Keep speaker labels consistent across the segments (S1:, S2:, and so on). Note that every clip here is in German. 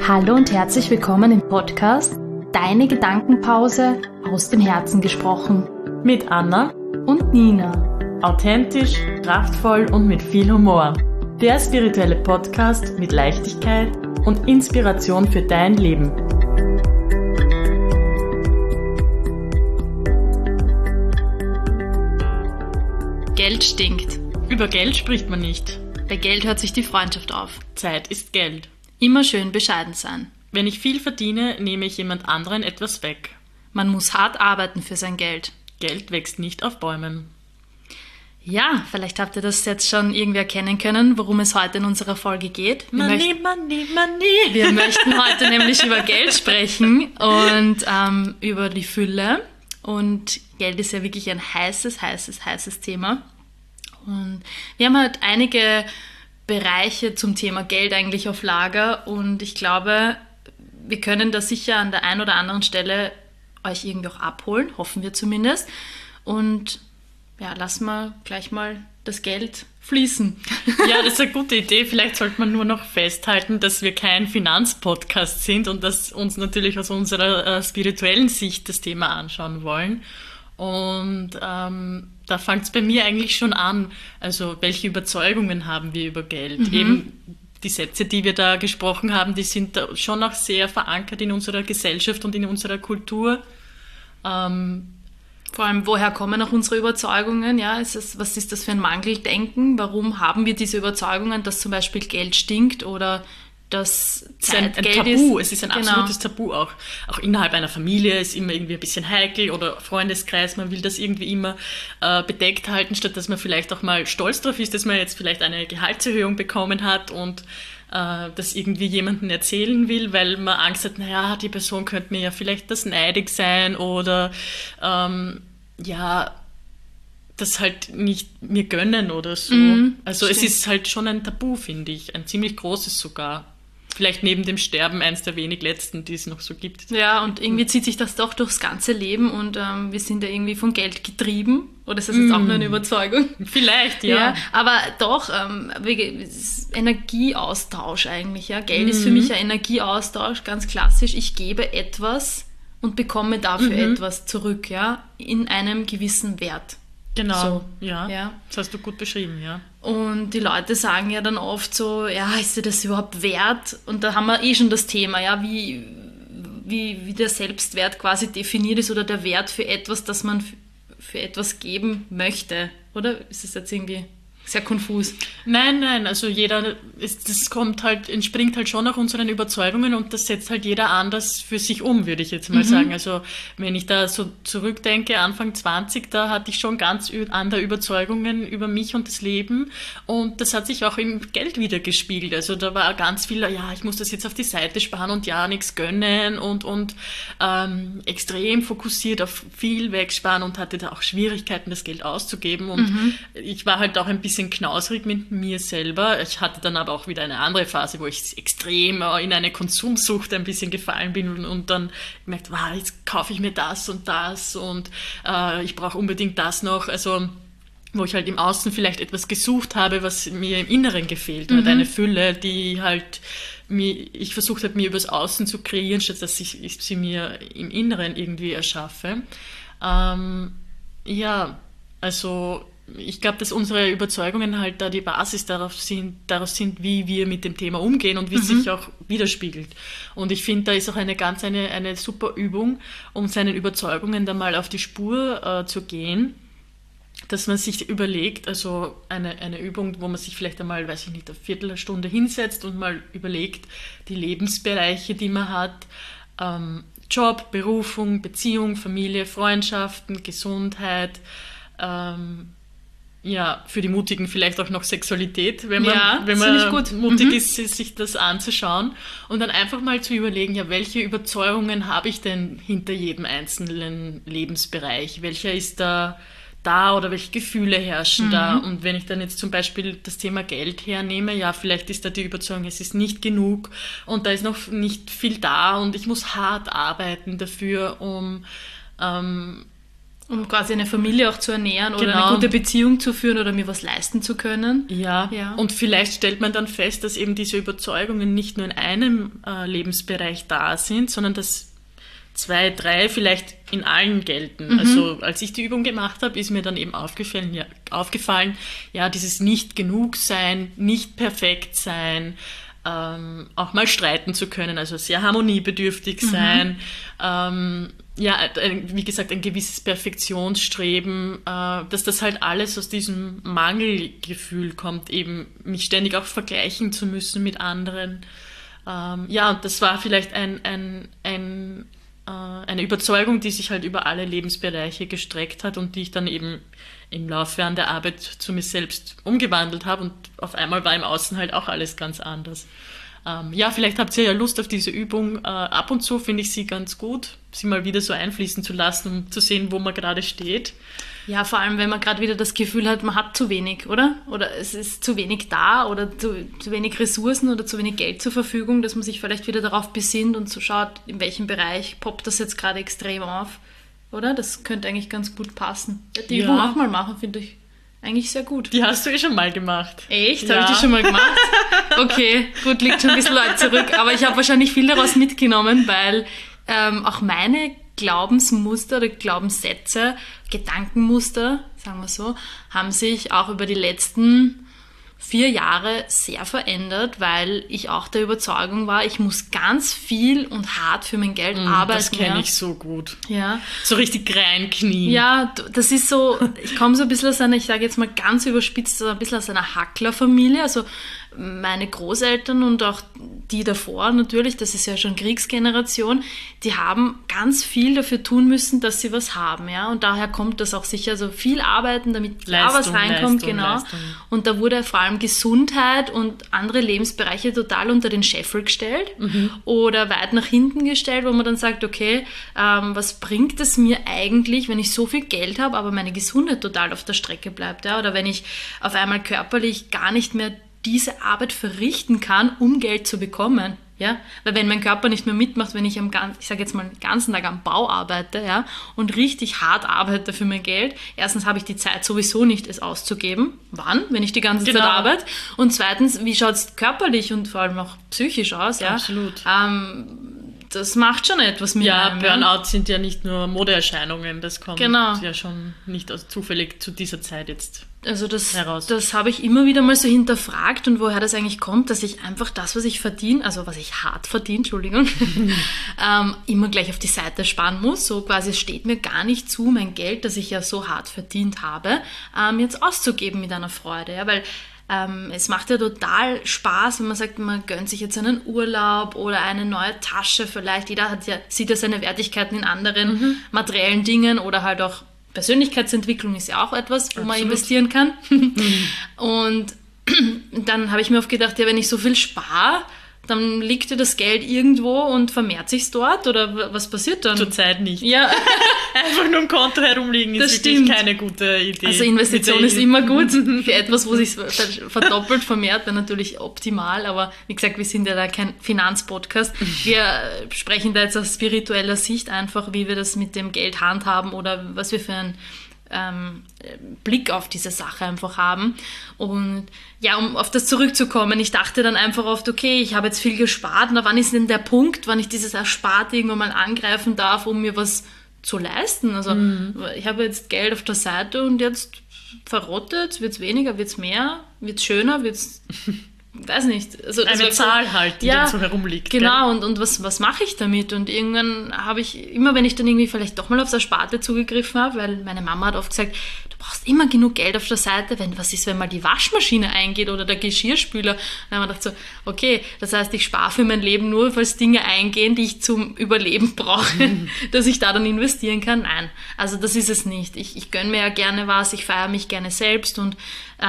S1: Hallo und herzlich willkommen im Podcast Deine Gedankenpause aus dem Herzen gesprochen.
S2: Mit Anna
S1: Und Nina.
S2: Authentisch, kraftvoll und mit viel Humor. Der spirituelle Podcast mit Leichtigkeit und Inspiration für dein Leben.
S1: Geld stinkt.
S2: Über Geld spricht man nicht.
S1: Bei Geld hört sich die Freundschaft auf.
S2: Zeit ist Geld.
S1: Immer schön bescheiden sein.
S2: Wenn ich viel verdiene, nehme ich jemand anderen etwas weg.
S1: Man muss hart arbeiten für sein Geld.
S2: Geld wächst nicht auf Bäumen.
S1: Ja, vielleicht habt ihr das jetzt schon irgendwie erkennen können, worum es heute in unserer Folge geht.
S2: Money.
S1: Wir möchten heute nämlich über Geld sprechen und über die Fülle. Und Geld ist ja wirklich ein heißes Thema. Und wir haben halt einige Bereiche zum Thema Geld eigentlich auf Lager und ich glaube, wir können da sicher an der einen oder anderen Stelle euch irgendwie auch abholen, hoffen wir zumindest. Und ja, lassen wir gleich mal das Geld fließen.
S2: Ja, das ist eine gute Idee. Vielleicht sollte man nur noch festhalten, dass wir kein Finanzpodcast sind und dass uns natürlich aus unserer spirituellen Sicht das Thema anschauen wollen. Und da fängt es bei mir eigentlich schon an. Also welche Überzeugungen haben wir über Geld? Eben die Sätze, die wir da gesprochen haben, die sind da schon auch sehr verankert in unserer Gesellschaft und in unserer Kultur.
S1: Vor allem, woher kommen auch unsere Überzeugungen? Ja, was ist das für ein Mangeldenken? Warum haben wir diese Überzeugungen, dass zum Beispiel Geld stinkt oder dass Zeit Geld
S2: Tabu.
S1: ist?
S2: Es ist ein absolutes Tabu auch. Auch innerhalb einer Familie ist immer irgendwie ein bisschen heikel oder Freundeskreis. Man will das irgendwie immer bedeckt halten, statt dass man vielleicht auch mal stolz drauf ist, dass man jetzt vielleicht eine Gehaltserhöhung bekommen hat und das irgendwie jemandem erzählen will, weil man Angst hat, naja, die Person könnte mir ja vielleicht das neidig sein oder das halt nicht mir gönnen oder so. Also
S1: stimmt.
S2: Es ist halt schon ein Tabu, finde ich. Ein ziemlich großes sogar. Vielleicht neben dem Sterben eins der wenig letzten, die es noch so gibt.
S1: Ja, und irgendwie zieht sich das doch durchs ganze Leben und wir sind ja irgendwie von Geld getrieben. Oder ist das jetzt auch nur eine Überzeugung?
S2: Vielleicht, ja.
S1: Aber doch, Energieaustausch eigentlich. Ja? Geld ist für mich ein Energieaustausch, ganz klassisch. Ich gebe etwas und bekomme dafür etwas zurück, ja, in einem gewissen Wert.
S2: Genau,
S1: So,
S2: ja.
S1: ja.
S2: Das hast du gut beschrieben, ja.
S1: Und die Leute sagen ja dann oft so, ja, ist dir das überhaupt wert? Und da haben wir schon das Thema, ja, wie der Selbstwert quasi definiert ist oder der Wert für etwas, das man für etwas geben möchte. Oder ist das jetzt irgendwie sehr konfus?
S2: Nein, also entspringt halt schon nach unseren Überzeugungen und das setzt halt jeder anders für sich um, würde ich jetzt mal sagen. Also wenn ich da so zurückdenke, Anfang 20, da hatte ich schon ganz andere Überzeugungen über mich und das Leben und das hat sich auch im Geld wieder gespiegelt. Also da war ganz viel, ja, ich muss das jetzt auf die Seite sparen und ja, nichts gönnen und extrem fokussiert auf viel wegsparen und hatte da auch Schwierigkeiten, das Geld auszugeben und ich war halt auch ein bisschen knausrig mit mir selber. Ich hatte dann aber auch wieder eine andere Phase, wo ich extrem in eine Konsumsucht ein bisschen gefallen bin und dann gemerkt, wow, jetzt kaufe ich mir das und ich brauche unbedingt das noch. Also wo ich halt im Außen vielleicht etwas gesucht habe, was mir im Inneren gefehlt hat. Eine Fülle, die halt ich versucht habe, mir übers Außen zu kreieren, statt dass ich sie mir im Inneren irgendwie erschaffe. Also ich glaube, dass unsere Überzeugungen halt da die Basis darauf sind, wie wir mit dem Thema umgehen und wie es sich auch widerspiegelt. Und ich finde, da ist auch eine super Übung, um seinen Überzeugungen da mal auf die Spur zu gehen, dass man sich überlegt, also eine Übung, wo man sich vielleicht einmal, weiß ich nicht, eine Viertelstunde hinsetzt und mal überlegt, die Lebensbereiche, die man hat, Job, Berufung, Beziehung, Familie, Freundschaften, Gesundheit, für die Mutigen vielleicht auch noch Sexualität, wenn man mutig ist, sich das anzuschauen und dann einfach mal zu überlegen, ja, welche Überzeugungen habe ich denn hinter jedem einzelnen Lebensbereich? Welcher ist da oder welche Gefühle herrschen da? Und wenn ich dann jetzt zum Beispiel das Thema Geld hernehme, ja, vielleicht ist da die Überzeugung, es ist nicht genug und da ist noch nicht viel da und ich muss hart arbeiten dafür, um
S1: Um quasi eine Familie auch zu ernähren oder
S2: Genau.
S1: eine gute Beziehung zu führen oder mir was leisten zu können.
S2: Ja,
S1: Ja.
S2: und vielleicht stellt man dann fest, dass eben diese Überzeugungen nicht nur in einem Lebensbereich da sind, sondern dass 2, 3 vielleicht in allen gelten. Also als ich die Übung gemacht habe, ist mir dann eben aufgefallen, dieses Nicht-Genug-Sein, nicht perfekt sein, auch mal streiten zu können, also sehr harmoniebedürftig sein, wie gesagt, ein gewisses Perfektionsstreben, dass das halt alles aus diesem Mangelgefühl kommt, eben mich ständig auch vergleichen zu müssen mit anderen. Und das war vielleicht eine Überzeugung, die sich halt über alle Lebensbereiche gestreckt hat und die ich dann eben im Laufe an der Arbeit zu mir selbst umgewandelt habe und auf einmal war im Außen halt auch alles ganz anders. Vielleicht habt ihr ja Lust auf diese Übung. Ab und zu finde ich sie ganz gut, sie mal wieder so einfließen zu lassen, um zu sehen, wo man gerade steht.
S1: Ja, vor allem, wenn man gerade wieder das Gefühl hat, man hat zu wenig, oder? Oder es ist zu wenig da oder zu wenig Ressourcen oder zu wenig Geld zur Verfügung, dass man sich vielleicht wieder darauf besinnt und so schaut, in welchem Bereich poppt das jetzt gerade extrem auf, oder? Das könnte eigentlich ganz gut passen. Die Übung auch mal machen, finde ich eigentlich sehr gut.
S2: Die hast du eh schon mal gemacht.
S1: Echt? Habe ich die schon mal gemacht? Okay, gut, liegt schon ein bisschen weit zurück. Aber ich habe wahrscheinlich viel daraus mitgenommen, weil auch meine Glaubensmuster oder Glaubenssätze, Gedankenmuster, sagen wir so, haben sich auch über die letzten 4 Jahre sehr verändert, weil ich auch der Überzeugung war, ich muss ganz viel und hart für mein Geld arbeiten.
S2: Das kenne ich so gut.
S1: Ja.
S2: So richtig reinknien.
S1: Ja, das ist so, ich komme so ein bisschen aus einer, ich sage jetzt mal ganz überspitzt, so ein bisschen aus einer Hacklerfamilie, also meine Großeltern und auch die davor natürlich, das ist ja schon Kriegsgeneration, die haben ganz viel dafür tun müssen, dass sie was haben, ja, und daher kommt das auch sicher, so viel arbeiten, damit was reinkommt, Leistung. Und da wurde vor allem Gesundheit und andere Lebensbereiche total unter den Scheffel gestellt oder weit nach hinten gestellt, wo man dann sagt, okay, was bringt es mir eigentlich, wenn ich so viel Geld habe, aber meine Gesundheit total auf der Strecke bleibt, ja, oder wenn ich auf einmal körperlich gar nicht mehr diese Arbeit verrichten kann, um Geld zu bekommen. Ja? Weil wenn mein Körper nicht mehr mitmacht, wenn ich den ganzen Tag am Bau arbeite, ja, und richtig hart arbeite für mein Geld, erstens habe ich die Zeit sowieso nicht, es auszugeben. Wann? Wenn ich die ganze Zeit arbeite. Und zweitens, wie schaut es körperlich und vor allem auch psychisch aus? Ja?
S2: Absolut.
S1: Das macht schon etwas mit einem.
S2: Burnout sind ja nicht nur Modeerscheinungen, das kommt ja schon nicht zufällig zu dieser Zeit jetzt heraus. Das habe ich immer wieder mal so hinterfragt und woher das eigentlich kommt, dass ich einfach das, was ich verdiene, also was ich hart verdiene, Entschuldigung, immer gleich auf die Seite sparen muss. So quasi, es steht mir gar nicht zu, mein Geld, das ich ja so hart verdient habe, jetzt auszugeben mit einer Freude, ja, weil es macht ja total Spaß, wenn man sagt, man gönnt sich jetzt einen Urlaub oder eine neue Tasche vielleicht. Jeder sieht ja seine Wertigkeiten in anderen materiellen Dingen oder halt auch Persönlichkeitsentwicklung ist ja auch etwas, wo man investieren kann. Und dann habe ich mir oft gedacht, ja, wenn ich so viel spare, dann liegt ja das Geld irgendwo und vermehrt sich dort oder was passiert dann? Zurzeit nicht.
S1: Ja.
S2: Einfach nur im Konto herumliegen ist wirklich keine gute Idee.
S1: Also Investition ist immer gut. Für etwas, wo sich verdoppelt, vermehrt, wäre natürlich optimal. Aber wie gesagt, wir sind ja da kein Finanzpodcast. Wir sprechen da jetzt aus spiritueller Sicht einfach, wie wir das mit dem Geld handhaben oder was wir für einen Blick auf diese Sache einfach haben. Und ja, um auf das zurückzukommen, ich dachte dann einfach oft, okay, ich habe jetzt viel gespart, na, wann ist denn der Punkt, wann ich dieses Ersparte irgendwann mal angreifen darf, um mir was zu leisten? Also ich habe jetzt Geld auf der Seite und jetzt verrottet, wird es weniger, wird es mehr, wird es schöner, wird es... weiß nicht. Also,
S2: eine Zahl halt, die dann so herumliegt.
S1: Genau, und was mache ich damit? Und irgendwann habe ich, immer wenn ich dann irgendwie vielleicht doch mal aufs Ersparte zugegriffen habe, weil meine Mama hat oft gesagt, du brauchst immer genug Geld auf der Seite, was ist, wenn mal die Waschmaschine eingeht oder der Geschirrspüler? Dann habe ich gedacht so, okay, das heißt, ich spare für mein Leben nur, falls Dinge eingehen, die ich zum Überleben brauche, dass ich da dann investieren kann. Nein, also das ist es nicht. Ich gönne mir ja gerne was, ich feiere mich gerne selbst und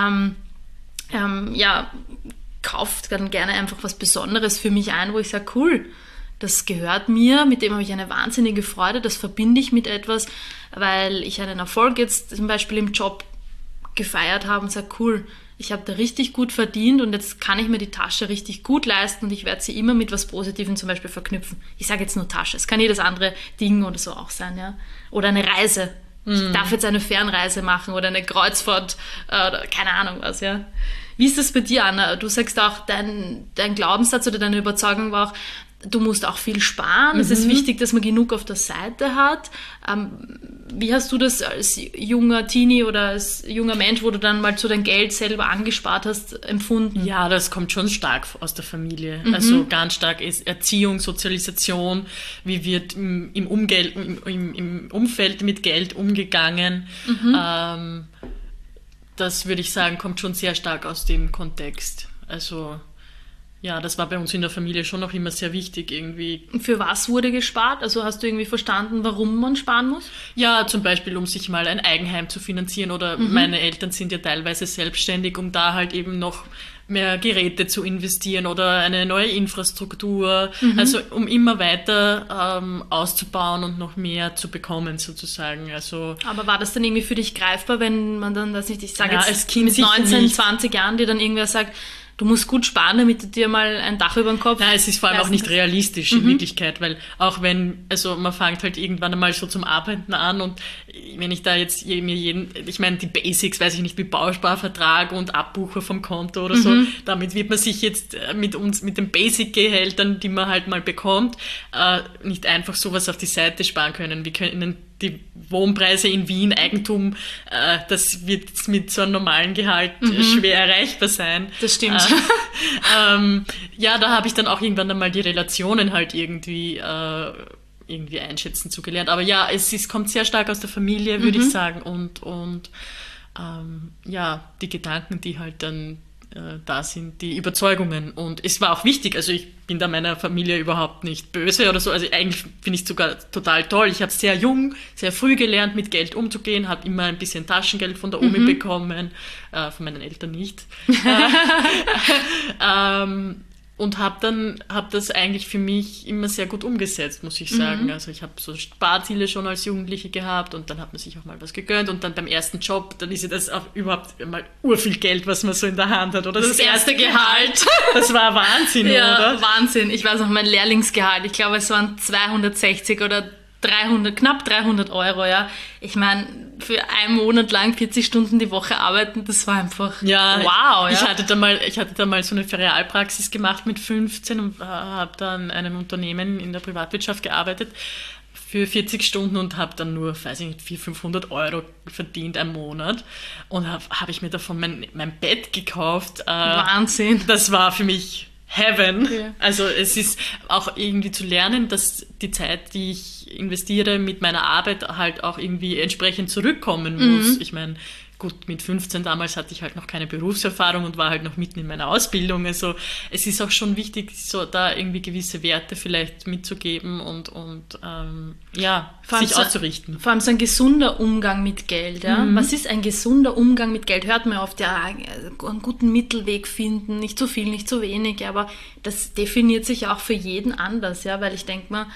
S1: kauft dann gerne einfach was Besonderes für mich ein, wo ich sage, cool, das gehört mir, mit dem habe ich eine wahnsinnige Freude, das verbinde ich mit etwas, weil ich einen Erfolg jetzt zum Beispiel im Job gefeiert habe und sage, cool, ich habe da richtig gut verdient und jetzt kann ich mir die Tasche richtig gut leisten und ich werde sie immer mit was Positivem zum Beispiel verknüpfen. Ich sage jetzt nur Tasche, es kann jedes andere Ding oder so auch sein, ja. Oder eine Reise. ich darf jetzt eine Fernreise machen oder eine Kreuzfahrt oder keine Ahnung was, ja. Wie ist das bei dir, Anna? Du sagst auch, dein Glaubenssatz oder deine Überzeugung war auch, du musst auch viel sparen. Es ist wichtig, dass man genug auf der Seite hat. Wie hast du das als junger Teenie oder als junger Mensch, wo du dann mal so dein Geld selber angespart hast, empfunden?
S2: Ja, das kommt schon stark aus der Familie. Also ganz stark ist Erziehung, Sozialisation, wie wird im Umfeld mit Geld umgegangen. Das würde ich sagen, kommt schon sehr stark aus dem Kontext. Also ja, das war bei uns in der Familie schon noch immer sehr wichtig irgendwie.
S1: Für was wurde gespart? Also hast du irgendwie verstanden, warum man sparen muss?
S2: Ja, zum Beispiel, um sich mal ein Eigenheim zu finanzieren oder meine Eltern sind ja teilweise selbstständig, um da halt eben noch mehr Geräte zu investieren oder eine neue Infrastruktur, also um immer weiter auszubauen und noch mehr zu bekommen sozusagen. Also,
S1: aber war das dann irgendwie für dich greifbar, wenn man dann, weiß nicht, ich sage
S2: ja,
S1: jetzt
S2: als Kind
S1: mit
S2: sicher
S1: 19,
S2: nicht.
S1: 20 Jahren dir dann irgendwer sagt, du musst gut sparen, damit du dir mal ein Dach über den Kopf...
S2: Nein, es ist vor allem auch nicht realistisch in Wirklichkeit, weil auch wenn, also man fängt halt irgendwann einmal so zum Arbeiten an und wenn ich da jetzt ich meine die Basics, weiß ich nicht, wie Bausparvertrag und Abbucher vom Konto oder so, damit wird man sich jetzt mit den Basic-Gehältern, die man halt mal bekommt, nicht einfach sowas auf die Seite sparen können. Wir können die Wohnpreise in Wien, Eigentum, das wird mit so einem normalen Gehalt schwer erreichbar sein.
S1: Das stimmt.
S2: Ja, da habe ich dann auch irgendwann einmal die Relationen halt irgendwie einschätzen zugelernt. Aber ja, kommt sehr stark aus der Familie, würde ich sagen. Und ja, die Gedanken, die halt dann da sind, die Überzeugungen. Und es war auch wichtig, also ich bin da meiner Familie überhaupt nicht böse oder so, also eigentlich finde ich es sogar total toll. Ich habe sehr jung, sehr früh gelernt, mit Geld umzugehen, habe immer ein bisschen Taschengeld von der Omi bekommen, von meinen Eltern nicht. Und habe das eigentlich für mich immer sehr gut umgesetzt, muss ich sagen. Also ich habe so Sparziele schon als Jugendliche gehabt und dann hat man sich auch mal was gegönnt und dann beim ersten Job, dann ist ja das auch überhaupt mal urviel Geld, was man so in der Hand hat. Oder
S1: das erste Gehalt.
S2: Das war Wahnsinn,
S1: ja,
S2: oder?
S1: Wahnsinn. Ich weiß noch, mein Lehrlingsgehalt, ich glaube, es waren 260 oder 300, knapp 300 Euro, ja. Ich meine, für einen Monat lang 40 Stunden die Woche arbeiten, das war einfach
S2: ja,
S1: wow. Ja.
S2: Ich hatte da mal so eine Ferialpraxis gemacht mit 15 und habe dann in einem Unternehmen in der Privatwirtschaft gearbeitet für 40 Stunden und habe dann nur, weiß ich nicht, 400-500 Euro verdient am Monat und hab ich mir davon mein Bett gekauft.
S1: Wahnsinn.
S2: Das war für mich Heaven.
S1: Ja.
S2: Also es ist auch irgendwie zu lernen, dass die Zeit, die ich investiere mit meiner Arbeit, halt auch irgendwie entsprechend zurückkommen muss. Ich meine, gut, mit 15 damals hatte ich halt noch keine Berufserfahrung und war halt noch mitten in meiner Ausbildung. Also es ist auch schon wichtig, so da irgendwie gewisse Werte vielleicht mitzugeben und ja, sich auszurichten.
S1: Vor allem so ein gesunder Umgang mit Geld. Ja? Was ist ein gesunder Umgang mit Geld? Hört man oft, ja, einen guten Mittelweg finden, nicht zu viel, nicht zu wenig, aber das definiert sich auch für jeden anders, ja, weil ich denke mal,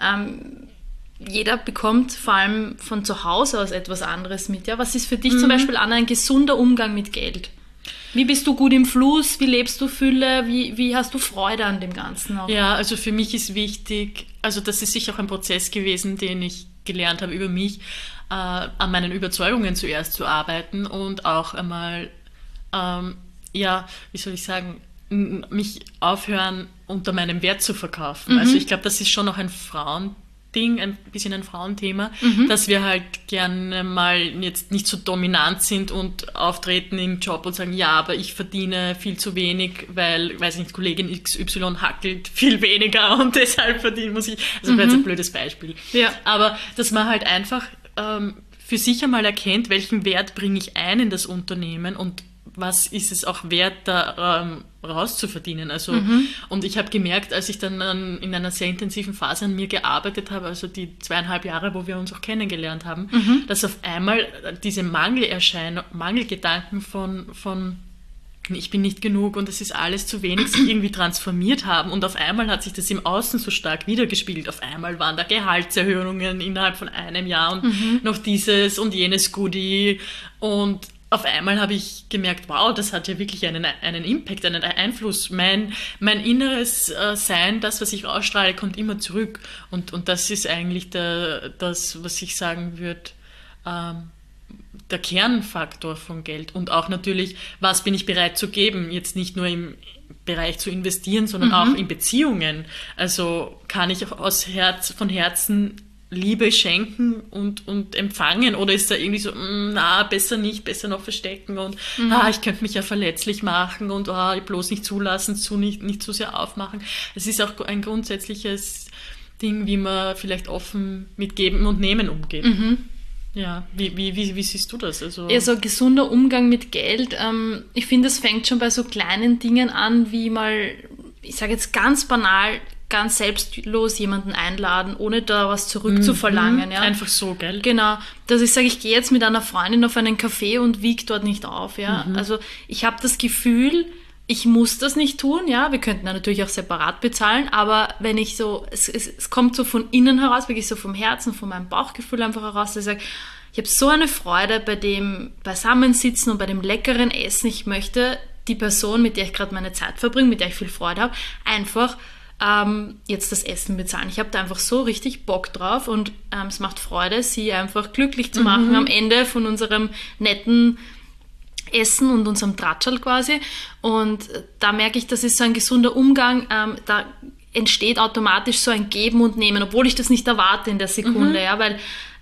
S1: jeder bekommt vor allem von zu Hause aus etwas anderes mit. Ja? Was ist für dich zum Beispiel, Anna, ein gesunder Umgang mit Geld? Wie bist du gut im Fluss? Wie lebst du Fülle? Wie hast du Freude an dem Ganzen auch?
S2: Ja, also für mich ist wichtig, also das ist sicher auch ein Prozess gewesen, den ich gelernt habe über mich, an meinen Überzeugungen zuerst zu arbeiten und auch einmal, ja, wie soll ich sagen, mich aufhören, unter meinem Wert zu verkaufen. Also ich glaube, das ist schon noch ein ein bisschen ein Frauenthema, dass wir halt gerne mal jetzt nicht so dominant sind und auftreten im Job und sagen, ja, aber ich verdiene viel zu wenig, weil, weiß ich nicht, Kollegin XY hackelt viel weniger und deshalb muss ich, also das wäre jetzt ein blödes Beispiel.
S1: Ja.
S2: Aber dass man halt einfach für sich einmal erkennt, welchen Wert bringe ich ein in das Unternehmen und was ist es auch wert, da rauszuverdienen. Also, und ich habe gemerkt, als ich dann in einer sehr intensiven Phase an mir gearbeitet habe, also die 2,5 Jahre, wo wir uns auch kennengelernt haben, dass auf einmal diese Mangelgedanken von ich bin nicht genug und es ist alles zu wenig, sich irgendwie transformiert haben. Und auf einmal hat sich das im Außen so stark wiedergespiegelt. Auf einmal waren da Gehaltserhöhungen innerhalb von einem Jahr und noch dieses und jenes Goodie. Und auf einmal habe ich gemerkt, wow, das hat ja wirklich einen Impact, einen Einfluss. Mein inneres Sein, das, was ich ausstrahle, kommt immer zurück. Und das ist eigentlich das, was ich sagen würde, der Kernfaktor von Geld. Und auch natürlich, was bin ich bereit zu geben? Jetzt nicht nur im Bereich zu investieren, sondern auch in Beziehungen. Also kann ich von Herzen Liebe schenken und empfangen, oder ist da irgendwie so, besser nicht, besser noch verstecken und ich könnte mich ja verletzlich machen und bloß nicht zulassen, nicht zu sehr aufmachen. Es ist auch ein grundsätzliches Ding, wie man vielleicht offen mit Geben und Nehmen umgeht. Ja, wie siehst du das? Also
S1: ein gesunder Umgang mit Geld. Ich finde, es fängt schon bei so kleinen Dingen an, wie mal, ich sage jetzt ganz banal, ganz selbstlos jemanden einladen, ohne da was zurückzuverlangen. Ja?
S2: Einfach so, gell?
S1: Genau. Dass ich sage, ich gehe jetzt mit einer Freundin auf einen Café und wiege dort nicht auf. Ja? Also ich habe das Gefühl, ich muss das nicht tun. Ja, wir könnten da natürlich auch separat bezahlen, aber wenn ich so, es kommt so von innen heraus, wirklich so vom Herzen, von meinem Bauchgefühl einfach heraus, dass ich sage, ich habe so eine Freude bei dem Beisammensitzen und bei dem leckeren Essen. Ich möchte die Person, mit der ich gerade meine Zeit verbringe, mit der ich viel Freude habe, einfach jetzt das Essen bezahlen. Ich habe da einfach so richtig Bock drauf und es macht Freude, sie einfach glücklich zu machen am Ende von unserem netten Essen und unserem Tratschal quasi. Und da merke ich, das ist so ein gesunder Umgang. Da entsteht automatisch so ein Geben und Nehmen, obwohl ich das nicht erwarte in der Sekunde. Ja, weil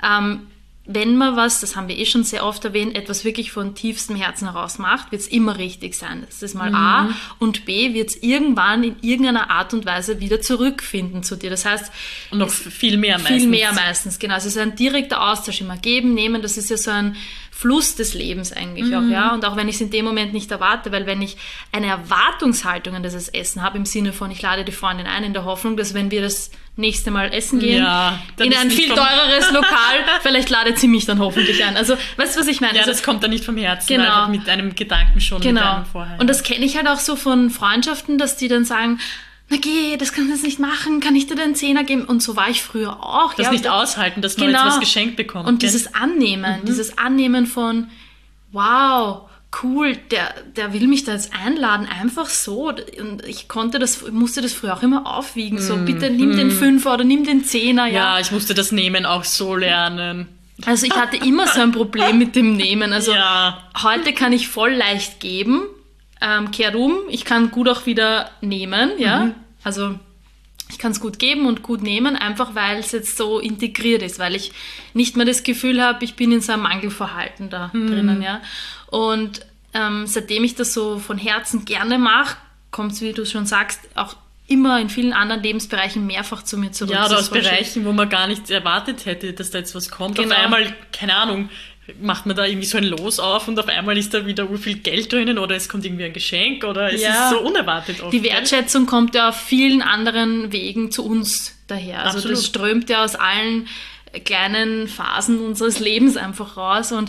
S1: wenn man was, das haben wir schon sehr oft erwähnt, etwas wirklich von tiefstem Herzen heraus macht, wird es immer richtig sein. Das ist mal A. Und B, wird es irgendwann in irgendeiner Art und Weise wieder zurückfinden zu dir. Das heißt...
S2: Und noch viel mehr meistens.
S1: Viel mehr meistens, genau. Also es ist ein direkter Austausch, immer geben, nehmen, das ist ja so ein Fluss des Lebens eigentlich auch, ja. Und auch wenn ich es in dem Moment nicht erwarte, weil wenn ich eine Erwartungshaltung an dieses Essen habe, im Sinne von, ich lade die Freundin ein, in der Hoffnung, dass wenn wir das nächste Mal essen gehen, in ein viel teureres Lokal, vielleicht ladet sie mich dann hoffentlich ein. Also, weißt du, was ich meine?
S2: Ja,
S1: also,
S2: das kommt dann nicht vom Herzen, einfach mit einem Gedanken schon mit einem vorher.
S1: Und das kenne ich halt auch so von Freundschaften, dass die dann sagen, na geh, das kannst du jetzt nicht machen, kann ich dir den Zehner geben? Und so war ich früher auch.
S2: Das nicht aushalten, dass man jetzt was geschenkt bekommt.
S1: Und dieses Annehmen von, wow, cool, der will mich da jetzt einladen, einfach so. Und ich musste das früher auch immer aufwiegen, so bitte nimm den Fünfer oder nimm den Zehner.
S2: Ja, ich musste das Nehmen auch so lernen.
S1: Also ich hatte immer so ein Problem mit dem Nehmen. Also heute kann ich voll leicht geben, kehrt um, ich kann gut auch wieder nehmen, ja. Also ich kann es gut geben und gut nehmen, einfach weil es jetzt so integriert ist, weil ich nicht mehr das Gefühl habe, ich bin in so einem Mangelverhalten da drinnen, ja. Und seitdem ich das so von Herzen gerne mache, kommt es, wie du schon sagst, auch immer in vielen anderen Lebensbereichen mehrfach zu mir zurück.
S2: Ja, oder aus Bereichen, wo man gar nicht erwartet hätte, dass da jetzt was kommt. Genau. Auf einmal, keine Ahnung, macht man da irgendwie so ein Los auf und auf einmal ist da wieder viel Geld drinnen oder es kommt irgendwie ein Geschenk oder es ist so unerwartet oft.
S1: Die Wertschätzung kommt ja auf vielen anderen Wegen zu uns daher. Also
S2: Absolut.
S1: Das strömt ja aus allen kleinen Phasen unseres Lebens einfach raus und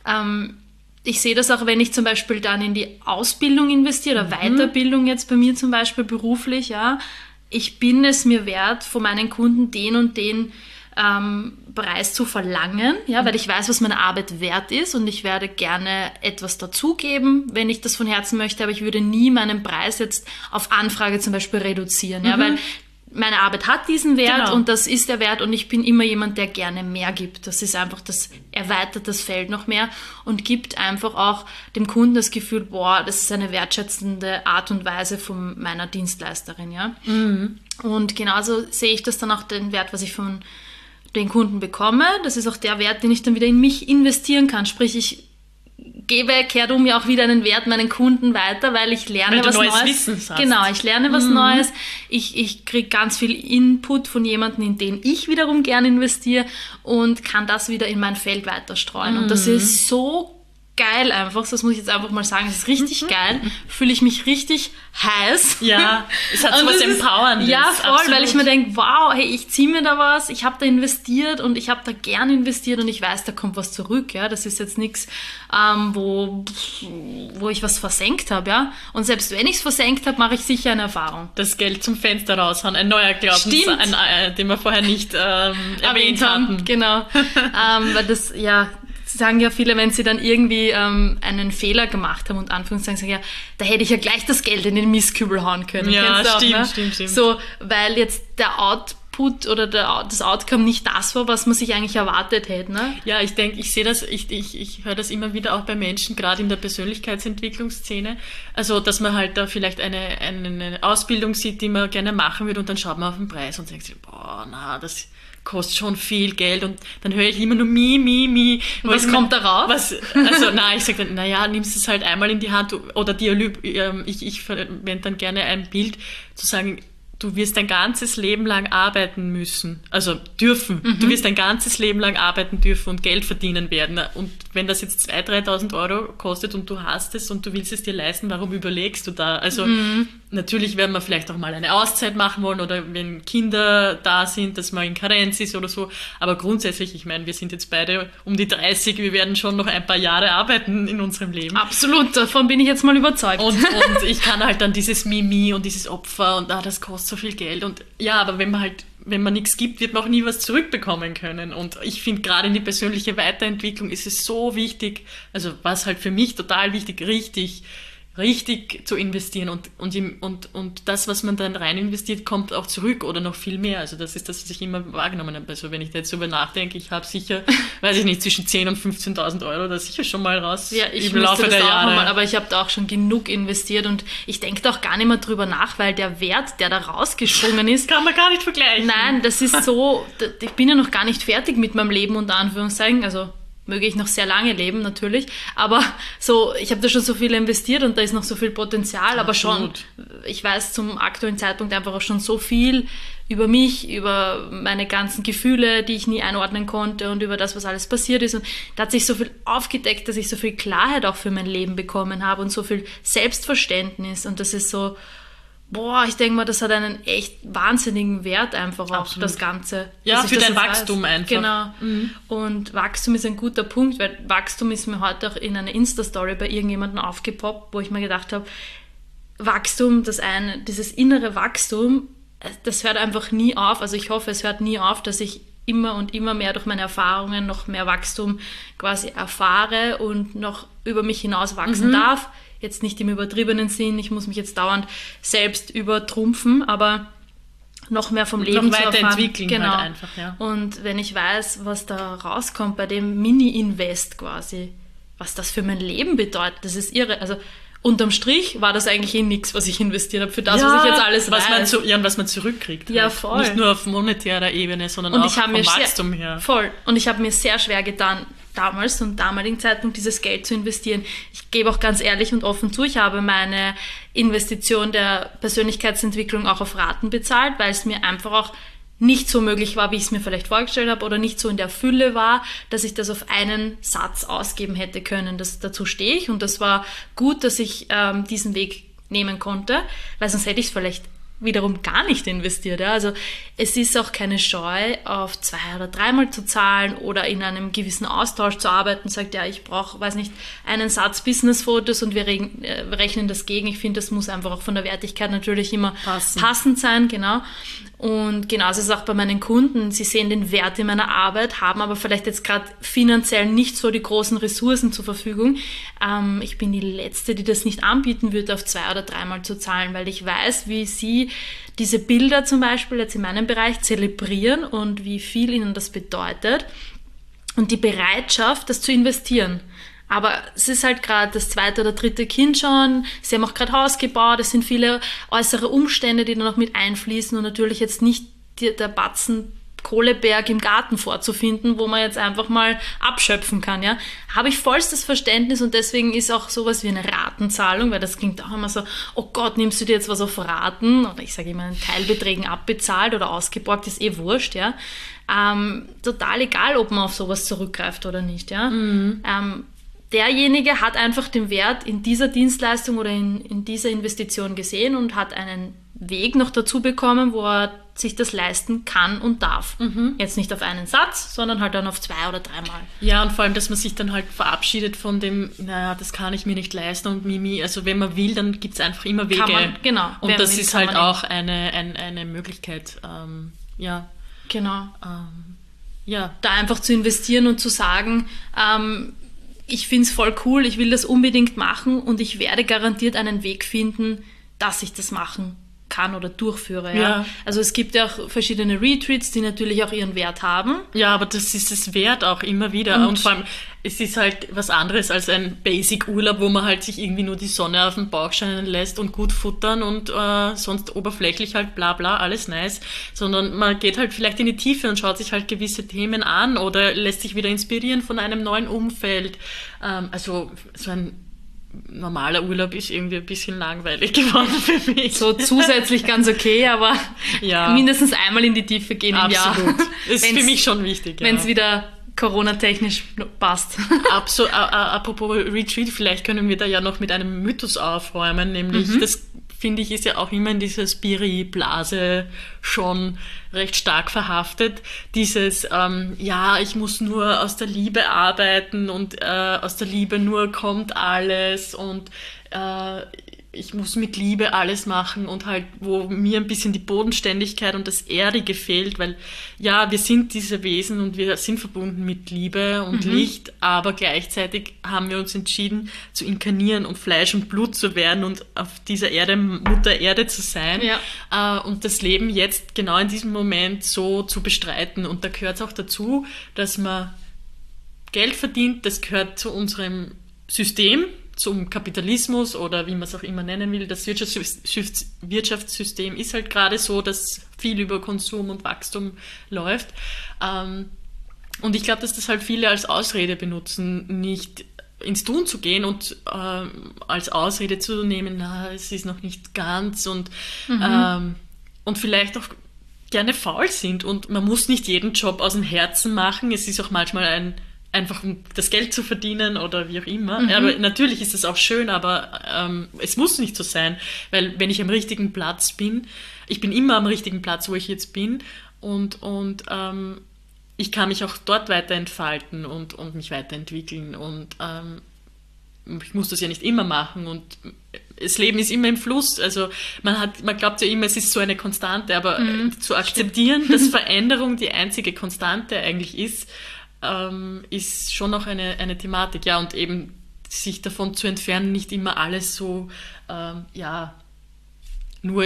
S1: ich sehe das auch, wenn ich zum Beispiel dann in die Ausbildung investiere oder Weiterbildung jetzt bei mir zum Beispiel beruflich, ja. Ich bin es mir wert, von meinen Kunden den und den Preis zu verlangen, ja, weil ich weiß, was meine Arbeit wert ist und ich werde gerne etwas dazugeben, wenn ich das von Herzen möchte, aber ich würde nie meinen Preis jetzt auf Anfrage zum Beispiel reduzieren, ja, weil meine Arbeit hat diesen Wert und das ist der Wert und ich bin immer jemand, der gerne mehr gibt. Das ist einfach, das erweitert das Feld noch mehr und gibt einfach auch dem Kunden das Gefühl, boah, das ist eine wertschätzende Art und Weise von meiner Dienstleisterin, ja. Und genauso sehe ich das dann auch, den Wert, was ich von den Kunden bekomme. Das ist auch der Wert, den ich dann wieder in mich investieren kann. Sprich, ich kehrt um ja auch wieder einen Wert meinen Kunden weiter, weil ich lerne was Neues.
S2: Wissen hast.
S1: Genau, ich lerne was Neues. Ich kriege ganz viel Input von jemandem, in den ich wiederum gerne investiere und kann das wieder in mein Feld weiter streuen. Und das ist so geil einfach, das muss ich jetzt einfach mal sagen, es ist richtig geil, fühle ich mich richtig heiß.
S2: Ja, es hat so was Empowerndes.
S1: Ja, voll, absolut. Weil ich mir denke, wow, hey, ich ziehe mir da was, ich habe da investiert und ich habe da gern investiert und ich weiß, da kommt was zurück, ja, das ist jetzt nichts, wo ich was versenkt habe, ja, und selbst wenn ich es versenkt habe, mache ich sicher eine Erfahrung.
S2: Das Geld zum Fenster raushauen, ein neuer Glaubenssatz, den wir vorher nicht erwähnt hatten.
S1: Genau, weil das, sagen ja viele, wenn sie dann irgendwie einen Fehler gemacht haben und Anführungszeichen sagen, ja, da hätte ich ja gleich das Geld in den Mistkübel hauen können.
S2: Ja,
S1: stimmt,
S2: auch, ne? stimmt.
S1: So, weil jetzt der Output Output oder das Outcome nicht das war, was man sich eigentlich erwartet hätte. Ne?
S2: Ja, ich denke, ich sehe das, ich höre das immer wieder auch bei Menschen, gerade in der Persönlichkeitsentwicklungsszene. Also, dass man halt da vielleicht eine Ausbildung sieht, die man gerne machen würde und dann schaut man auf den Preis und denkt sich, boah, na, das kostet schon viel Geld und dann höre ich immer nur mi.
S1: Was kommt da raus?
S2: Ich sage dann, naja, nimmst es halt einmal in die Hand oder ich verwende dann gerne ein Bild, zu sagen, du wirst dein ganzes Leben lang arbeiten müssen, also dürfen. Du wirst dein ganzes Leben lang arbeiten dürfen und Geld verdienen werden. Und wenn das jetzt 2.000, 3.000 Euro kostet und du hast es und du willst es dir leisten, warum überlegst du da? Also natürlich werden wir vielleicht auch mal eine Auszeit machen wollen oder wenn Kinder da sind, dass man in Karenz ist oder so. Aber grundsätzlich, ich meine, wir sind jetzt beide um die 30, wir werden schon noch ein paar Jahre arbeiten in unserem Leben.
S1: Absolut, davon bin ich jetzt mal überzeugt.
S2: Und ich kann halt dann dieses Mimi und dieses Opfer und das kostet so viel Geld. Und ja, aber wenn man nichts gibt, wird man auch nie was zurückbekommen können. Und ich finde, gerade in die persönliche Weiterentwicklung ist es so wichtig, also was halt für mich total wichtig, richtig zu investieren und das, was man dann rein investiert, kommt auch zurück oder noch viel mehr. Also das ist das, was ich immer wahrgenommen habe. Also wenn ich da jetzt darüber nachdenke, ich habe sicher, weiß ich nicht, zwischen 10.000 und 15.000 Euro da sicher schon mal raus.
S1: Ja, ich müsste das auch nochmal, aber ich habe da auch schon genug investiert und ich denke da auch gar nicht mehr drüber nach, weil der Wert, der da rausgesprungen ist...
S2: Kann man gar nicht vergleichen.
S1: Nein, das ist so, ich bin ja noch gar nicht fertig mit meinem Leben, unter Anführungszeichen, also... möge ich noch sehr lange leben, natürlich. Aber so, ich habe da schon so viel investiert und da ist noch so viel Potenzial. Aber schon, ich weiß zum aktuellen Zeitpunkt einfach auch schon so viel über mich, über meine ganzen Gefühle, die ich nie einordnen konnte und über das, was alles passiert ist. Und da hat sich so viel aufgedeckt, dass ich so viel Klarheit auch für mein Leben bekommen habe und so viel Selbstverständnis. Und das ist so... Boah, ich denke mal, das hat einen echt wahnsinnigen Wert einfach auch,
S2: Absolut.
S1: Das Ganze.
S2: Ja, für dein Wachstum einfach.
S1: Genau. Und Wachstum ist ein guter Punkt, weil Wachstum ist mir heute auch in einer Insta-Story bei irgendjemandem aufgepoppt, wo ich mir gedacht habe, Wachstum, dieses innere Wachstum, das hört einfach nie auf. Also ich hoffe, es hört nie auf, dass ich immer und immer mehr durch meine Erfahrungen noch mehr Wachstum quasi erfahre und noch über mich hinaus wachsen darf. Jetzt nicht im übertriebenen Sinn, ich muss mich jetzt dauernd selbst übertrumpfen, aber noch mehr vom Leben
S2: noch
S1: zu erfahren.
S2: Weiterentwickeln
S1: genau.
S2: halt einfach, ja.
S1: Und wenn ich weiß, was da rauskommt bei dem Mini-Invest quasi, was das für mein Leben bedeutet, das ist irre. Also unterm Strich war das eigentlich nichts, was ich investiert habe, für das, was ich jetzt alles weiß.
S2: Und was man zurückkriegt.
S1: Ja,
S2: halt.
S1: voll.
S2: Nicht nur auf monetärer Ebene, sondern auch vom Wachstum her.
S1: Voll. Und ich habe mir sehr schwer getan, damals, zum damaligen Zeitpunkt, dieses Geld zu investieren. Ich gebe auch ganz ehrlich und offen zu, ich habe meine Investition der Persönlichkeitsentwicklung auch auf Raten bezahlt, weil es mir einfach auch nicht so möglich war, wie ich es mir vielleicht vorgestellt habe oder nicht so in der Fülle war, dass ich das auf einen Satz ausgeben hätte können. Dazu stehe ich und das war gut, dass ich diesen Weg nehmen konnte, weil sonst hätte ich es vielleicht wiederum gar nicht investiert. Ja? Also es ist auch keine Scheu, auf 2- oder 3-mal zu zahlen oder in einem gewissen Austausch zu arbeiten, sagt, ja, ich brauche, weiß nicht, einen Satz Business-Fotos und wir rechnen das gegen. Ich finde, das muss einfach auch von der Wertigkeit natürlich immer passend sein, genau. Und genauso ist es auch bei meinen Kunden. Sie sehen den Wert in meiner Arbeit, haben aber vielleicht jetzt gerade finanziell nicht so die großen Ressourcen zur Verfügung. Ich bin die Letzte, die das nicht anbieten würde, auf 2- oder 3-mal zu zahlen, weil ich weiß, wie sie diese Bilder zum Beispiel jetzt in meinem Bereich zelebrieren und wie viel ihnen das bedeutet und die Bereitschaft, das zu investieren. Aber es ist halt gerade das 2. oder 3. Kind schon, sie haben auch gerade Haus gebaut, es sind viele äußere Umstände, die da noch mit einfließen und natürlich jetzt nicht der Batzen Kohleberg im Garten vorzufinden, wo man jetzt einfach mal abschöpfen kann, ja. Habe ich vollstes Verständnis und deswegen ist auch sowas wie eine Ratenzahlung, weil das klingt auch immer so, oh Gott, nimmst du dir jetzt was auf Raten? Oder ich sage immer, in Teilbeträgen abbezahlt oder ausgeborgt, ist eh wurscht, ja. Total egal, ob man auf sowas zurückgreift oder nicht, ja. Derjenige hat einfach den Wert in dieser Dienstleistung oder in dieser Investition gesehen und hat einen Weg noch dazu bekommen, wo er sich das leisten kann und darf. Jetzt nicht auf einen Satz, sondern halt dann auf 2- oder 3-mal.
S2: Ja, und vor allem, dass man sich dann halt verabschiedet von dem, naja, das kann ich mir nicht leisten und Mimi. Also wenn man will, dann gibt es einfach immer Wege.
S1: Genau.
S2: Und das ist halt auch eine Möglichkeit, ja.
S1: Genau.
S2: Ja.
S1: Da einfach zu investieren und zu sagen, ich finde es voll cool, ich will das unbedingt machen und ich werde garantiert einen Weg finden, dass ich das machen kann oder durchführe. Ja?
S2: Ja.
S1: Also es gibt ja auch verschiedene Retreats, die natürlich auch ihren Wert haben.
S2: Ja, aber das ist es wert auch immer wieder. Und vor allem, es ist halt was anderes als ein Basic-Urlaub, wo man halt sich irgendwie nur die Sonne auf den Bauch scheinen lässt und gut futtern und sonst oberflächlich halt bla bla, alles nice. Sondern man geht halt vielleicht in die Tiefe und schaut sich halt gewisse Themen an oder lässt sich wieder inspirieren von einem neuen Umfeld. Also so ein normaler Urlaub ist irgendwie ein bisschen langweilig geworden für mich.
S1: So zusätzlich ganz okay, aber
S2: Ja.
S1: mindestens einmal in die Tiefe gehen im Jahr.
S2: Absolut. Das ist für
S1: Wenn's-
S2: mich schon wichtig.
S1: Wenn es wieder Corona-technisch passt.
S2: Apropos Retreat, vielleicht können wir da ja noch mit einem Mythos aufräumen, nämlich das finde ich ist ja auch immer in dieser Spiri-Blase schon recht stark verhaftet. Dieses, ich muss nur aus der Liebe arbeiten und aus der Liebe nur kommt alles und ich muss mit Liebe alles machen und halt, wo mir ein bisschen die Bodenständigkeit und das Erdige fehlt, weil ja, wir sind diese Wesen und wir sind verbunden mit Liebe und Licht, aber gleichzeitig haben wir uns entschieden zu inkarnieren und Fleisch und Blut zu werden und auf dieser Erde Mutter Erde zu sein und das Leben jetzt genau in diesem Moment so zu bestreiten. Und da gehört es auch dazu, dass man Geld verdient, das gehört zu unserem System, zum Kapitalismus oder wie man es auch immer nennen will. Das Wirtschaftssystem ist halt gerade so, dass viel über Konsum und Wachstum läuft. Und ich glaube, dass das halt viele als Ausrede benutzen, nicht ins Tun zu gehen und als Ausrede zu nehmen, es ist noch nicht ganz und vielleicht auch gerne faul sind. Und man muss nicht jeden Job aus dem Herzen machen. Es ist auch manchmal einfach um das Geld zu verdienen oder wie auch immer. Aber natürlich ist es auch schön, aber es muss nicht so sein, weil wenn ich am richtigen Platz bin, ich bin immer am richtigen Platz, wo ich jetzt bin und ich kann mich auch dort weiter entfalten und mich weiterentwickeln und ich muss das ja nicht immer machen und das Leben ist immer im Fluss, also man glaubt ja immer, es ist so eine Konstante, aber zu akzeptieren, dass Veränderung die einzige Konstante eigentlich ist schon noch eine Thematik, ja, und eben sich davon zu entfernen, nicht immer alles so, nur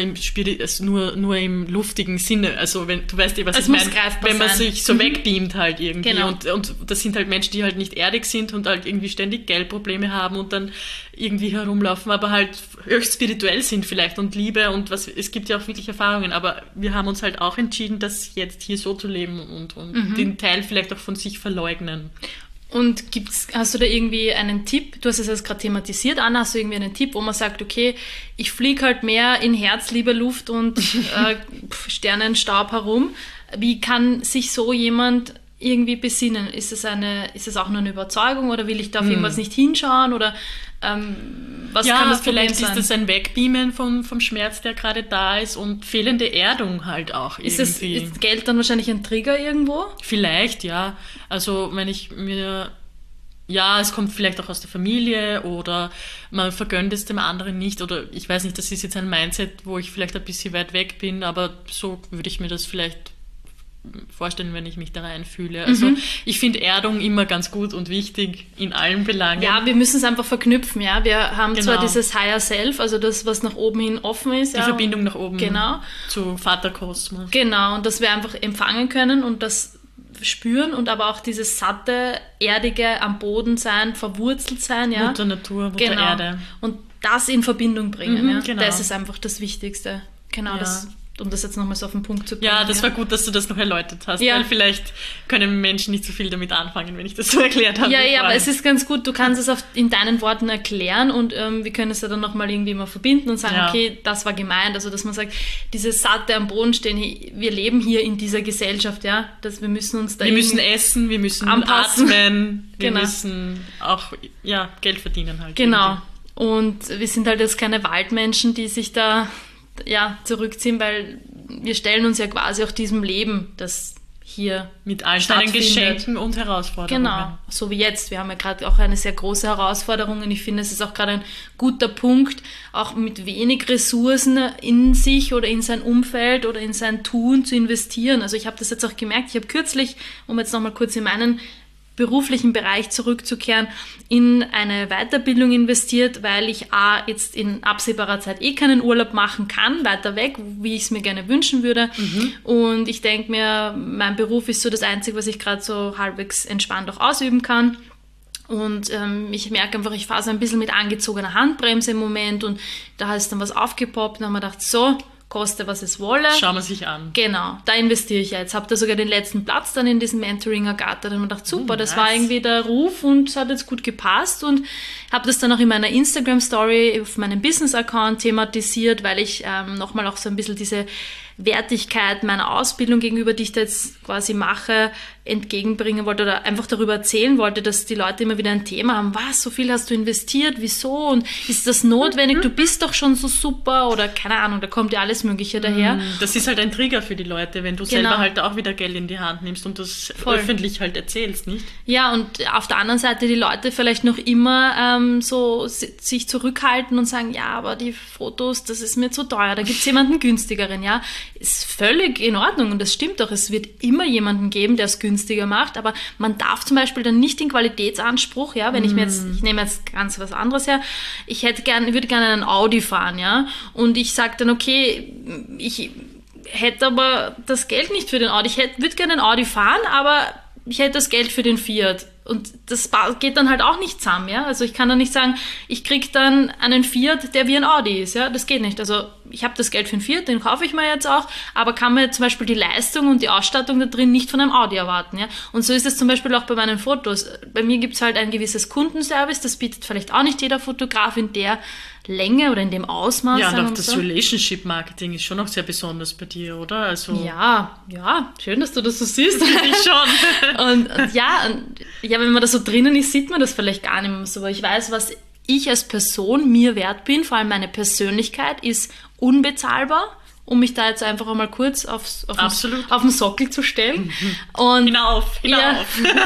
S2: im luftigen Sinne, also wenn du weißt was
S1: Es
S2: ich
S1: muss
S2: meine,
S1: greifbar
S2: wenn man
S1: sein.
S2: sich so wegbeamt halt irgendwie
S1: Genau.
S2: und das sind halt Menschen, die halt nicht erdig sind und halt irgendwie ständig Geldprobleme haben und dann irgendwie herumlaufen, aber halt höchst spirituell sind vielleicht und Liebe und es gibt ja auch wirklich Erfahrungen, aber wir haben uns halt auch entschieden, das jetzt hier so zu leben und den Teil vielleicht auch von sich verleugnen.
S1: Und hast du da irgendwie einen Tipp? Du hast es jetzt gerade thematisiert, Anna, hast du irgendwie einen Tipp, wo man sagt, okay, ich fliege halt mehr in Herz, Liebe, Luft und Sternenstaub herum. Wie kann sich so jemand irgendwie besinnen? Ist es auch nur eine Überzeugung oder will ich da auf irgendwas nicht hinschauen oder was kann das Problem
S2: vielleicht
S1: sein?
S2: ist das ein Wegbeamen vom Schmerz, der gerade da ist und fehlende Erdung halt auch irgendwie.
S1: Ist Geld dann wahrscheinlich ein Trigger irgendwo?
S2: Vielleicht, ja. Also wenn ich mir... Ja, es kommt vielleicht auch aus der Familie oder man vergönnt es dem anderen nicht oder ich weiß nicht, das ist jetzt ein Mindset, wo ich vielleicht ein bisschen weit weg bin, aber so würde ich mir das vielleicht vorstellen, wenn ich mich da reinfühle. Also ich finde Erdung immer ganz gut und wichtig in allen Belangen.
S1: Ja, wir müssen es einfach verknüpfen, ja. Wir haben zwar
S2: Genau.
S1: dieses Higher Self, also das, was nach oben hin offen ist.
S2: Die Verbindung nach oben
S1: Genau.
S2: zu Vater Kosmos.
S1: Genau, und dass wir einfach empfangen können und das spüren und aber auch dieses satte, erdige, am Boden sein, verwurzelt sein, ja.
S2: Mutter Natur, Mutter
S1: Genau.
S2: Erde.
S1: Und das in Verbindung bringen, ja.
S2: genau.
S1: Das ist einfach das Wichtigste. Genau,
S2: Ja.
S1: um das jetzt nochmal so auf den Punkt zu bringen.
S2: Ja, das war gut, dass du das noch erläutert hast,
S1: Ja.
S2: weil vielleicht können Menschen nicht so viel damit anfangen, wenn ich das so erklärt habe.
S1: Ja,
S2: wie
S1: aber
S2: vorhin.
S1: es ist ganz gut, du kannst es in deinen Worten erklären und wir können es ja dann nochmal irgendwie mal verbinden und sagen,
S2: Ja.
S1: okay, das war gemeint. Also, dass man sagt, dieses satte am Boden stehen, wir leben hier in dieser Gesellschaft, ja, dass wir müssen uns da
S2: Wir müssen
S1: irgendwie
S2: essen, wir müssen
S1: anpassen.
S2: atmen, wir
S1: Genau.
S2: müssen auch Geld verdienen halt.
S1: Genau. Und wir sind halt jetzt keine Waldmenschen, die sich da zurückziehen, weil wir stellen uns ja quasi auch diesem Leben, das hier
S2: Mit all seinen
S1: stattfindet.
S2: Geschenken und Herausforderungen.
S1: Genau, so wie jetzt. Wir haben ja gerade auch eine sehr große Herausforderung und ich finde, es ist auch gerade ein guter Punkt, auch mit wenig Ressourcen in sich oder in sein Umfeld oder in sein Tun zu investieren. Also ich habe das jetzt auch gemerkt, ich habe kürzlich, um jetzt nochmal kurz in meinen beruflichen Bereich zurückzukehren, in eine Weiterbildung investiert, weil ich jetzt in absehbarer Zeit keinen Urlaub machen kann, weiter weg, wie ich es mir gerne wünschen würde. Und ich denke mir, mein Beruf ist so das Einzige, was ich gerade so halbwegs entspannt auch ausüben kann. Und ich merke einfach, ich fahre so ein bisschen mit angezogener Handbremse im Moment und da ist dann was aufgepoppt und dann habe ich gedacht, so, koste was es wolle.
S2: Schauen wir sich an.
S1: Genau, da investiere ich ja jetzt. Habe da sogar den letzten Platz dann in diesem Mentoring ergattert. Da habe ich gedacht, super, das war irgendwie der Ruf und es hat jetzt gut gepasst und habe das dann auch in meiner Instagram-Story auf meinem Business-Account thematisiert, weil ich nochmal auch so ein bisschen diese Wertigkeit meiner Ausbildung gegenüber, die ich da jetzt quasi mache, entgegenbringen wollte oder einfach darüber erzählen wollte, dass die Leute immer wieder ein Thema haben, was, so viel hast du investiert, wieso und ist das notwendig, du bist doch schon so super oder keine Ahnung, da kommt ja alles Mögliche daher.
S2: Das ist halt ein Trigger für die Leute, wenn du selber halt auch wieder Geld in die Hand nimmst und das öffentlich halt erzählst, nicht?
S1: Ja, und auf der anderen Seite die Leute vielleicht noch immer so sich zurückhalten und sagen, ja, aber die Fotos, das ist mir zu teuer, da gibt es jemanden günstigeren, ja. Ist völlig in Ordnung und das stimmt doch, es wird immer jemanden geben, der es günstiger macht, aber man darf zum Beispiel dann nicht den Qualitätsanspruch, ja, wenn ich nehme jetzt ganz was anderes her, ich würde gerne einen Audi fahren, ja, und ich sage dann, okay, ich hätte aber das Geld nicht für den Audi, ich würde gerne einen Audi fahren, aber ich hätte das Geld für den Fiat. Und das geht dann halt auch nicht zusammen, ja. Also ich kann dann nicht sagen, ich kriege dann einen Fiat, der wie ein Audi ist, ja. Das geht nicht. Also ich habe das Geld für einen Fiat, den kaufe ich mir jetzt auch, aber kann mir zum Beispiel die Leistung und die Ausstattung da drin nicht von einem Audi erwarten, ja. Und so ist es zum Beispiel auch bei meinen Fotos. Bei mir gibt es halt ein gewisses Kundenservice, das bietet vielleicht auch nicht jeder Fotograf in der Länge oder in dem Ausmaß.
S2: Ja, und auch das Relationship-Marketing ist schon auch sehr besonders bei dir, oder? Also
S1: ja, schön, dass du das so siehst.
S2: Ich schon.
S1: Und wenn man da so drinnen ist, sieht man das vielleicht gar nicht mehr so. Aber ich weiß, was ich als Person mir wert bin, vor allem meine Persönlichkeit ist unbezahlbar, um mich da jetzt einfach einmal kurz auf den Sockel zu stellen. Und
S2: hinauf.
S1: Ja,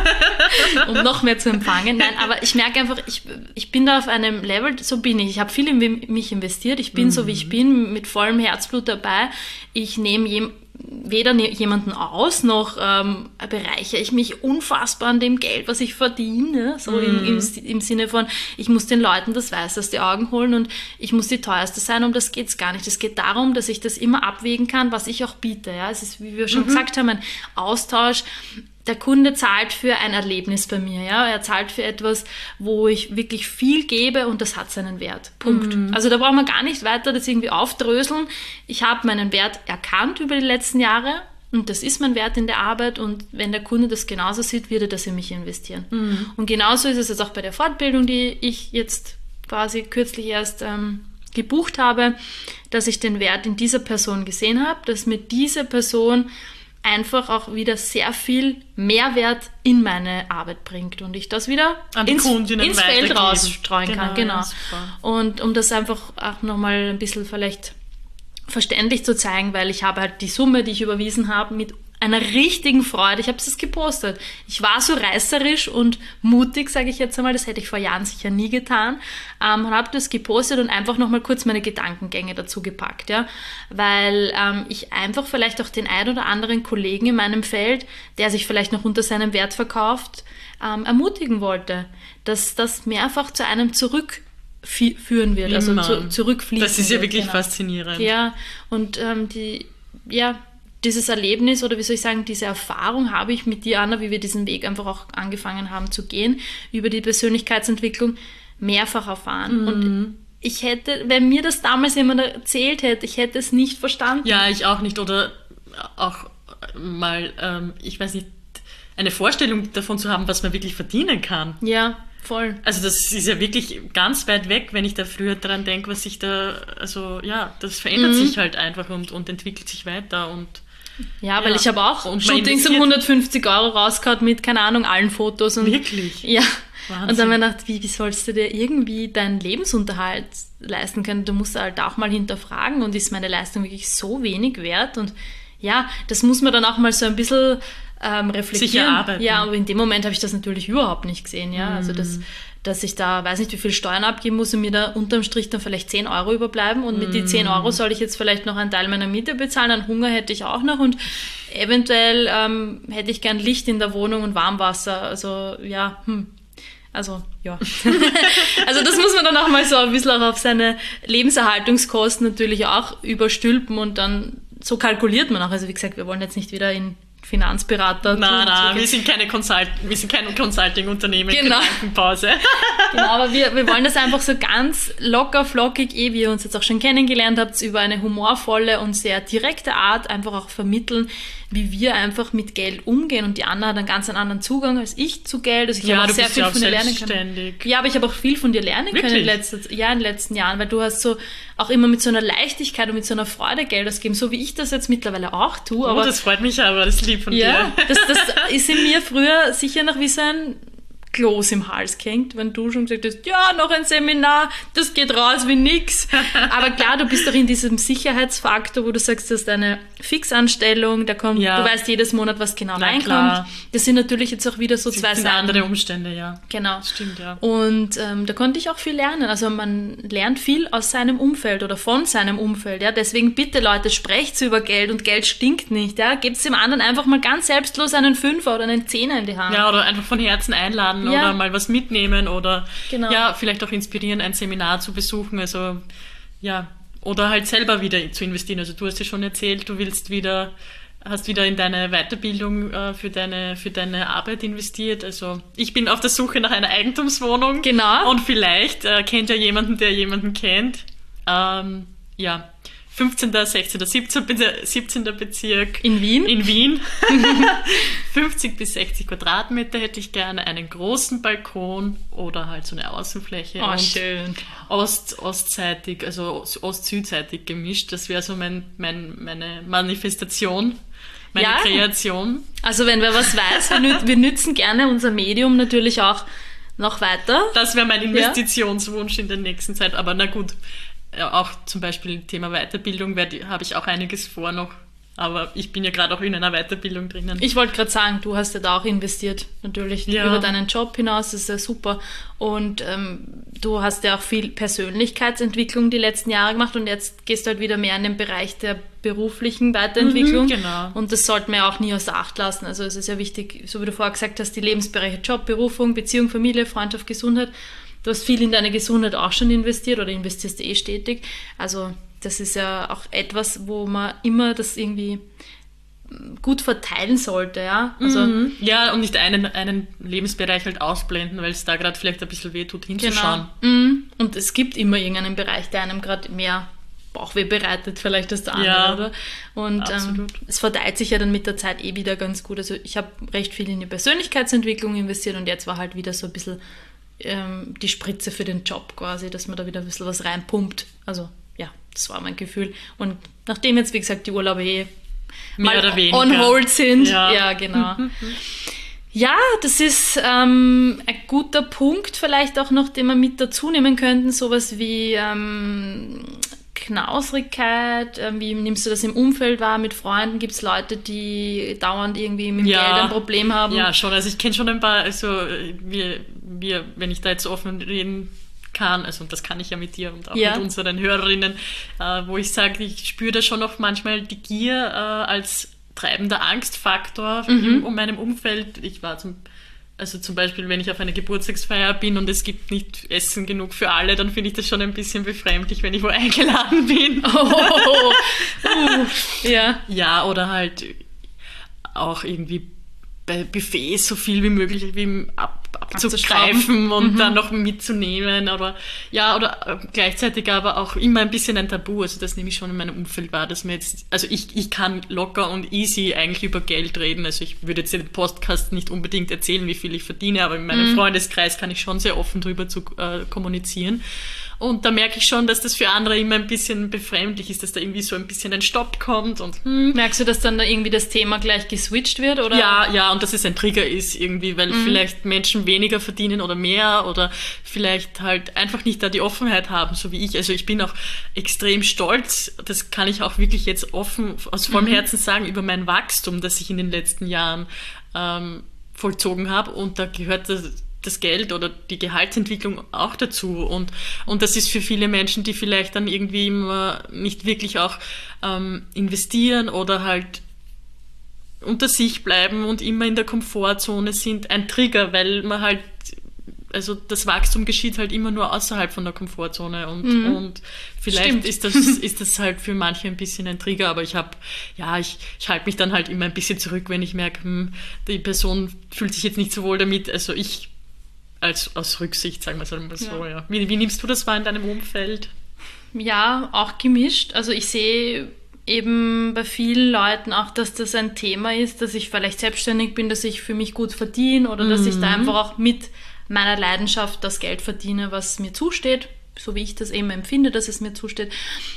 S1: um noch mehr zu empfangen. Nein, aber ich merke einfach, ich bin da auf einem Level, so bin ich. Ich habe viel in mich investiert. Ich bin so, wie ich bin, mit vollem Herzblut dabei. Ich nehme weder jemanden aus, noch bereichere ich mich unfassbar an dem Geld, was ich verdiene, so im Sinne von, ich muss den Leuten das Weiß aus die Augen holen und ich muss die teuerste sein, um das geht's gar nicht. Es geht darum, dass ich das immer abwägen kann, was ich auch biete. Ja? Es ist, wie wir schon gesagt haben, ein Austausch. Der Kunde zahlt für ein Erlebnis bei mir, ja. Er zahlt für etwas, wo ich wirklich viel gebe und das hat seinen Wert. Punkt. Also da brauchen wir gar nicht weiter das irgendwie aufdröseln. Ich habe meinen Wert erkannt über die letzten Jahre und das ist mein Wert in der Arbeit und wenn der Kunde das genauso sieht, wird er das in mich investieren. Und genauso ist es jetzt auch bei der Fortbildung, die ich jetzt quasi kürzlich erst gebucht habe, dass ich den Wert in dieser Person gesehen habe, dass mir diese Person einfach auch wieder sehr viel Mehrwert in meine Arbeit bringt und ich das wieder ins Feld rausstreuen kann. Genau. Und um das einfach auch nochmal ein bisschen vielleicht verständlich zu zeigen, weil ich habe halt die Summe, die ich überwiesen habe, mit einer richtigen Freude. Ich habe es gepostet. Ich war so reißerisch und mutig, sage ich jetzt einmal. Das hätte ich vor Jahren sicher nie getan. Und habe das gepostet und einfach nochmal kurz meine Gedankengänge dazu gepackt. Ja? Weil ich einfach vielleicht auch den ein oder anderen Kollegen in meinem Feld, der sich vielleicht noch unter seinem Wert verkauft, ermutigen wollte, dass das mehrfach zu einem zurückführen wird, also zurückfließen.
S2: Das ist ja wirklich faszinierend.
S1: Ja, und dieses Erlebnis oder wie soll ich sagen, diese Erfahrung habe ich mit dir, Anna, wie wir diesen Weg einfach auch angefangen haben zu gehen, über die Persönlichkeitsentwicklung mehrfach erfahren. Und ich hätte, wenn mir das damals jemand erzählt hätte, ich hätte es nicht verstanden.
S2: Ja, ich auch nicht. Oder auch mal, ich weiß nicht, eine Vorstellung davon zu haben, was man wirklich verdienen kann.
S1: Ja, voll.
S2: Also das ist ja wirklich ganz weit weg, wenn ich da früher dran denke, was sich da, also ja, das verändert sich halt einfach und entwickelt sich weiter und
S1: ja, weil ich habe auch Shootings um 150 € rausgehauen mit, keine Ahnung, allen Fotos. Und
S2: wirklich?
S1: Ja.
S2: Wahnsinn.
S1: Und dann habe ich gedacht, wie sollst du dir irgendwie deinen Lebensunterhalt leisten können? Du musst halt auch mal hinterfragen und ist meine Leistung wirklich so wenig wert? Und das muss man dann auch mal so ein bisschen reflektieren.
S2: Sicher arbeiten.
S1: Ja, aber in dem Moment habe ich das natürlich überhaupt nicht gesehen. Ja? Also dass ich da, weiß nicht, wie viel Steuern abgeben muss und mir da unterm Strich dann vielleicht 10 Euro überbleiben und mit die 10 Euro soll ich jetzt vielleicht noch einen Teil meiner Miete bezahlen, einen Hunger hätte ich auch noch und eventuell hätte ich gern Licht in der Wohnung und Warmwasser. Also Also das muss man dann auch mal so ein bisschen auch auf seine Lebenserhaltungskosten natürlich auch überstülpen und dann so kalkuliert man auch. Also wie gesagt, wir wollen jetzt nicht wieder in Finanzberater.
S2: Nein, wir sind kein Consulting-Unternehmen.
S1: Genau.
S2: Pause.
S1: Genau, aber wir wollen das einfach so ganz locker, flockig, wie ihr uns jetzt auch schon kennengelernt habt, über eine humorvolle und sehr direkte Art einfach auch vermitteln, wie wir einfach mit Geld umgehen. Und die Anna hat einen ganz anderen Zugang als ich zu Geld. Also ich habe auch sehr viel von dir lernen können. Ja, aber ich habe auch viel von dir lernen können in den letzten Jahren, weil du hast so auch immer mit so einer Leichtigkeit und mit so einer Freude Geld ausgeben, so wie ich das jetzt mittlerweile auch tue. Aber
S2: das freut mich aber, das ist lieb von dir.
S1: Das ist in mir früher sicher noch wie so ein Kloß im Hals gehängt, wenn du schon gesagt hast, ja, noch ein Seminar, das geht raus wie nix. Aber klar, du bist doch in diesem Sicherheitsfaktor, wo du sagst, du hast eine Fixanstellung, da kommt, du weißt jedes Monat, was genau reinkommt. Klar. Das sind natürlich jetzt auch wieder so zwei Seiten.
S2: Andere Umstände, ja.
S1: Genau.
S2: Das stimmt, ja.
S1: Und da konnte ich auch viel lernen. Also man lernt viel aus seinem Umfeld oder von seinem Umfeld. Ja? Deswegen bitte, Leute, sprecht über Geld und Geld stinkt nicht. Ja? Gebt dem anderen einfach mal ganz selbstlos einen Fünfer oder einen Zehner in die Hand.
S2: Ja, oder einfach von Herzen einladen oder mal was mitnehmen oder vielleicht auch inspirieren, ein Seminar zu besuchen. Also oder halt selber wieder zu investieren. Also du hast ja schon erzählt, du hast wieder in deine Weiterbildung für deine Arbeit investiert. Also ich bin auf der Suche nach einer Eigentumswohnung.
S1: Genau.
S2: Und vielleicht kennt ja jemanden, der jemanden kennt. 15., 16., 17. Bezirk.
S1: In Wien?
S2: 50 bis 60 Quadratmeter hätte ich gerne, einen großen Balkon oder halt so eine Außenfläche.
S1: Oh, schön.
S2: Ostseitig, also ost-südseitig gemischt. Das wäre so meine Manifestation, meine Kreation.
S1: Also wenn wer was weiß, wir nützen gerne unser Medium natürlich auch noch weiter.
S2: Das wäre mein Investitionswunsch in der nächsten Zeit. Aber na gut, auch zum Beispiel Thema Weiterbildung habe ich auch einiges vor noch. Aber ich bin ja gerade auch in einer Weiterbildung drinnen.
S1: Ich wollte gerade sagen, du hast ja da auch investiert, natürlich über deinen Job hinaus, das ist ja super. Und du hast ja auch viel Persönlichkeitsentwicklung die letzten Jahre gemacht und jetzt gehst du halt wieder mehr in den Bereich der beruflichen Weiterentwicklung.
S2: Genau.
S1: Und das sollte man ja auch nie außer Acht lassen. Also es ist ja wichtig, so wie du vorher gesagt hast, die Lebensbereiche Job, Berufung, Beziehung, Familie, Freundschaft, Gesundheit. Du hast viel in deine Gesundheit auch schon investiert oder investierst stetig. Also das ist ja auch etwas, wo man immer das irgendwie gut verteilen sollte, ja. Also,
S2: ja, und nicht einen Lebensbereich halt ausblenden, weil es da gerade vielleicht ein bisschen weh tut, hinzuschauen.
S1: Genau. Und es gibt immer irgendeinen Bereich, der einem gerade mehr Bauchweh bereitet, vielleicht als der andere, oder? Und es verteilt sich ja dann mit der Zeit wieder ganz gut. Also ich habe recht viel in die Persönlichkeitsentwicklung investiert und jetzt war halt wieder so ein bisschen die Spritze für den Job quasi, dass man da wieder ein bisschen was reinpumpt. Also ja, das war mein Gefühl. Und nachdem jetzt, wie gesagt, die Urlaube
S2: mehr
S1: mal
S2: oder weniger
S1: on hold sind, ja genau. Ja, das ist ein guter Punkt vielleicht auch noch, den wir mit dazu nehmen könnten, sowas wie Knausrigkeit, wie nimmst du das im Umfeld wahr, mit Freunden? Gibt es Leute, die dauernd irgendwie mit Geld ein Problem haben?
S2: Ja, schon. Also ich kenne schon ein paar, also wenn ich da jetzt offen reden kann, also und das kann ich ja mit dir und auch mit unseren Hörerinnen, wo ich sage, ich spüre da schon auch manchmal die Gier als treibender Angstfaktor um meinem Umfeld. Ich war zum Beispiel, wenn ich auf einer Geburtstagsfeier bin und es gibt nicht Essen genug für alle, dann finde ich das schon ein bisschen befremdlich, wenn ich wo eingeladen bin. Ja, oder halt auch irgendwie bei Buffets so viel wie möglich abzugreifen und dann noch mitzunehmen oder gleichzeitig aber auch immer ein bisschen ein Tabu, also das nehme ich schon in meinem Umfeld wahr, dass mir jetzt, also ich kann locker und easy eigentlich über Geld reden, also ich würde jetzt den Podcast nicht unbedingt erzählen, wie viel ich verdiene, aber in meinem Freundeskreis kann ich schon sehr offen drüber kommunizieren Und da merke ich schon, dass das für andere immer ein bisschen befremdlich ist, dass da irgendwie so ein bisschen ein Stopp kommt. Und
S1: merkst du, dass dann da irgendwie das Thema gleich geswitcht wird? Oder?
S2: Ja, und dass es ein Trigger ist irgendwie, weil vielleicht Menschen weniger verdienen oder mehr oder vielleicht halt einfach nicht da die Offenheit haben, so wie ich. Also ich bin auch extrem stolz, das kann ich auch wirklich jetzt offen aus vollem Herzen sagen, über mein Wachstum, das ich in den letzten Jahren vollzogen habe. Und da gehört das Geld oder die Gehaltsentwicklung auch dazu. Und das ist für viele Menschen, die vielleicht dann irgendwie immer nicht wirklich auch investieren oder halt unter sich bleiben und immer in der Komfortzone sind, ein Trigger, weil man halt, also das Wachstum geschieht halt immer nur außerhalb von der Komfortzone und vielleicht ist das halt für manche ein bisschen ein Trigger, aber ich halte mich dann halt immer ein bisschen zurück, wenn ich merke, die Person fühlt sich jetzt nicht so wohl damit, also ich aus Rücksicht, sagen wir es mal so, ja. Wie nimmst du das wahr in deinem Umfeld?
S1: Ja, auch gemischt. Also ich sehe eben bei vielen Leuten auch, dass das ein Thema ist, dass ich vielleicht selbstständig bin, dass ich für mich gut verdiene oder dass ich da einfach auch mit meiner Leidenschaft das Geld verdiene, was mir zusteht, so wie ich das eben empfinde, dass es mir zusteht.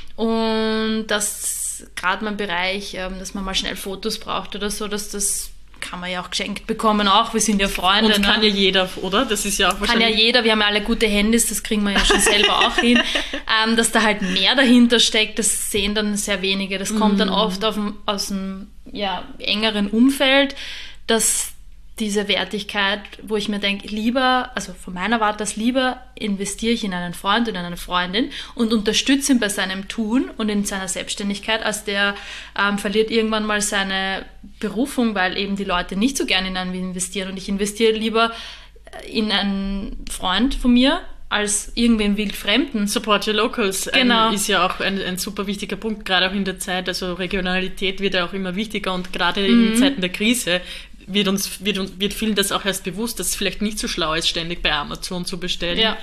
S1: Und dass gerade mein Bereich, dass man mal schnell Fotos braucht oder so, dass das kann man ja auch geschenkt bekommen, auch. Wir sind ja Freunde.
S2: Und kann ja jeder, oder? Das ist ja auch wahrscheinlich...
S1: Kann ja jeder, wir haben ja alle gute Handys, das kriegen wir ja schon selber auch hin. Dass da halt mehr dahinter steckt, das sehen dann sehr wenige. Das kommt dann oft aus einem engeren Umfeld, dass diese Wertigkeit, wo ich mir denke, lieber, also von meiner Warte aus, lieber investiere ich in einen Freund oder eine Freundin und unterstütze ihn bei seinem Tun und in seiner Selbstständigkeit, als der verliert irgendwann mal seine Berufung, weil eben die Leute nicht so gerne in einen investieren. Und ich investiere lieber in einen Freund von mir, als irgendwen wildfremden.
S2: Support your locals
S1: Genau.
S2: Ist ja auch ein super wichtiger Punkt, gerade auch in der Zeit, also Regionalität wird ja auch immer wichtiger und gerade in Zeiten der Krise wird vielen das auch erst bewusst, dass es vielleicht nicht so schlau ist, ständig bei Amazon zu bestellen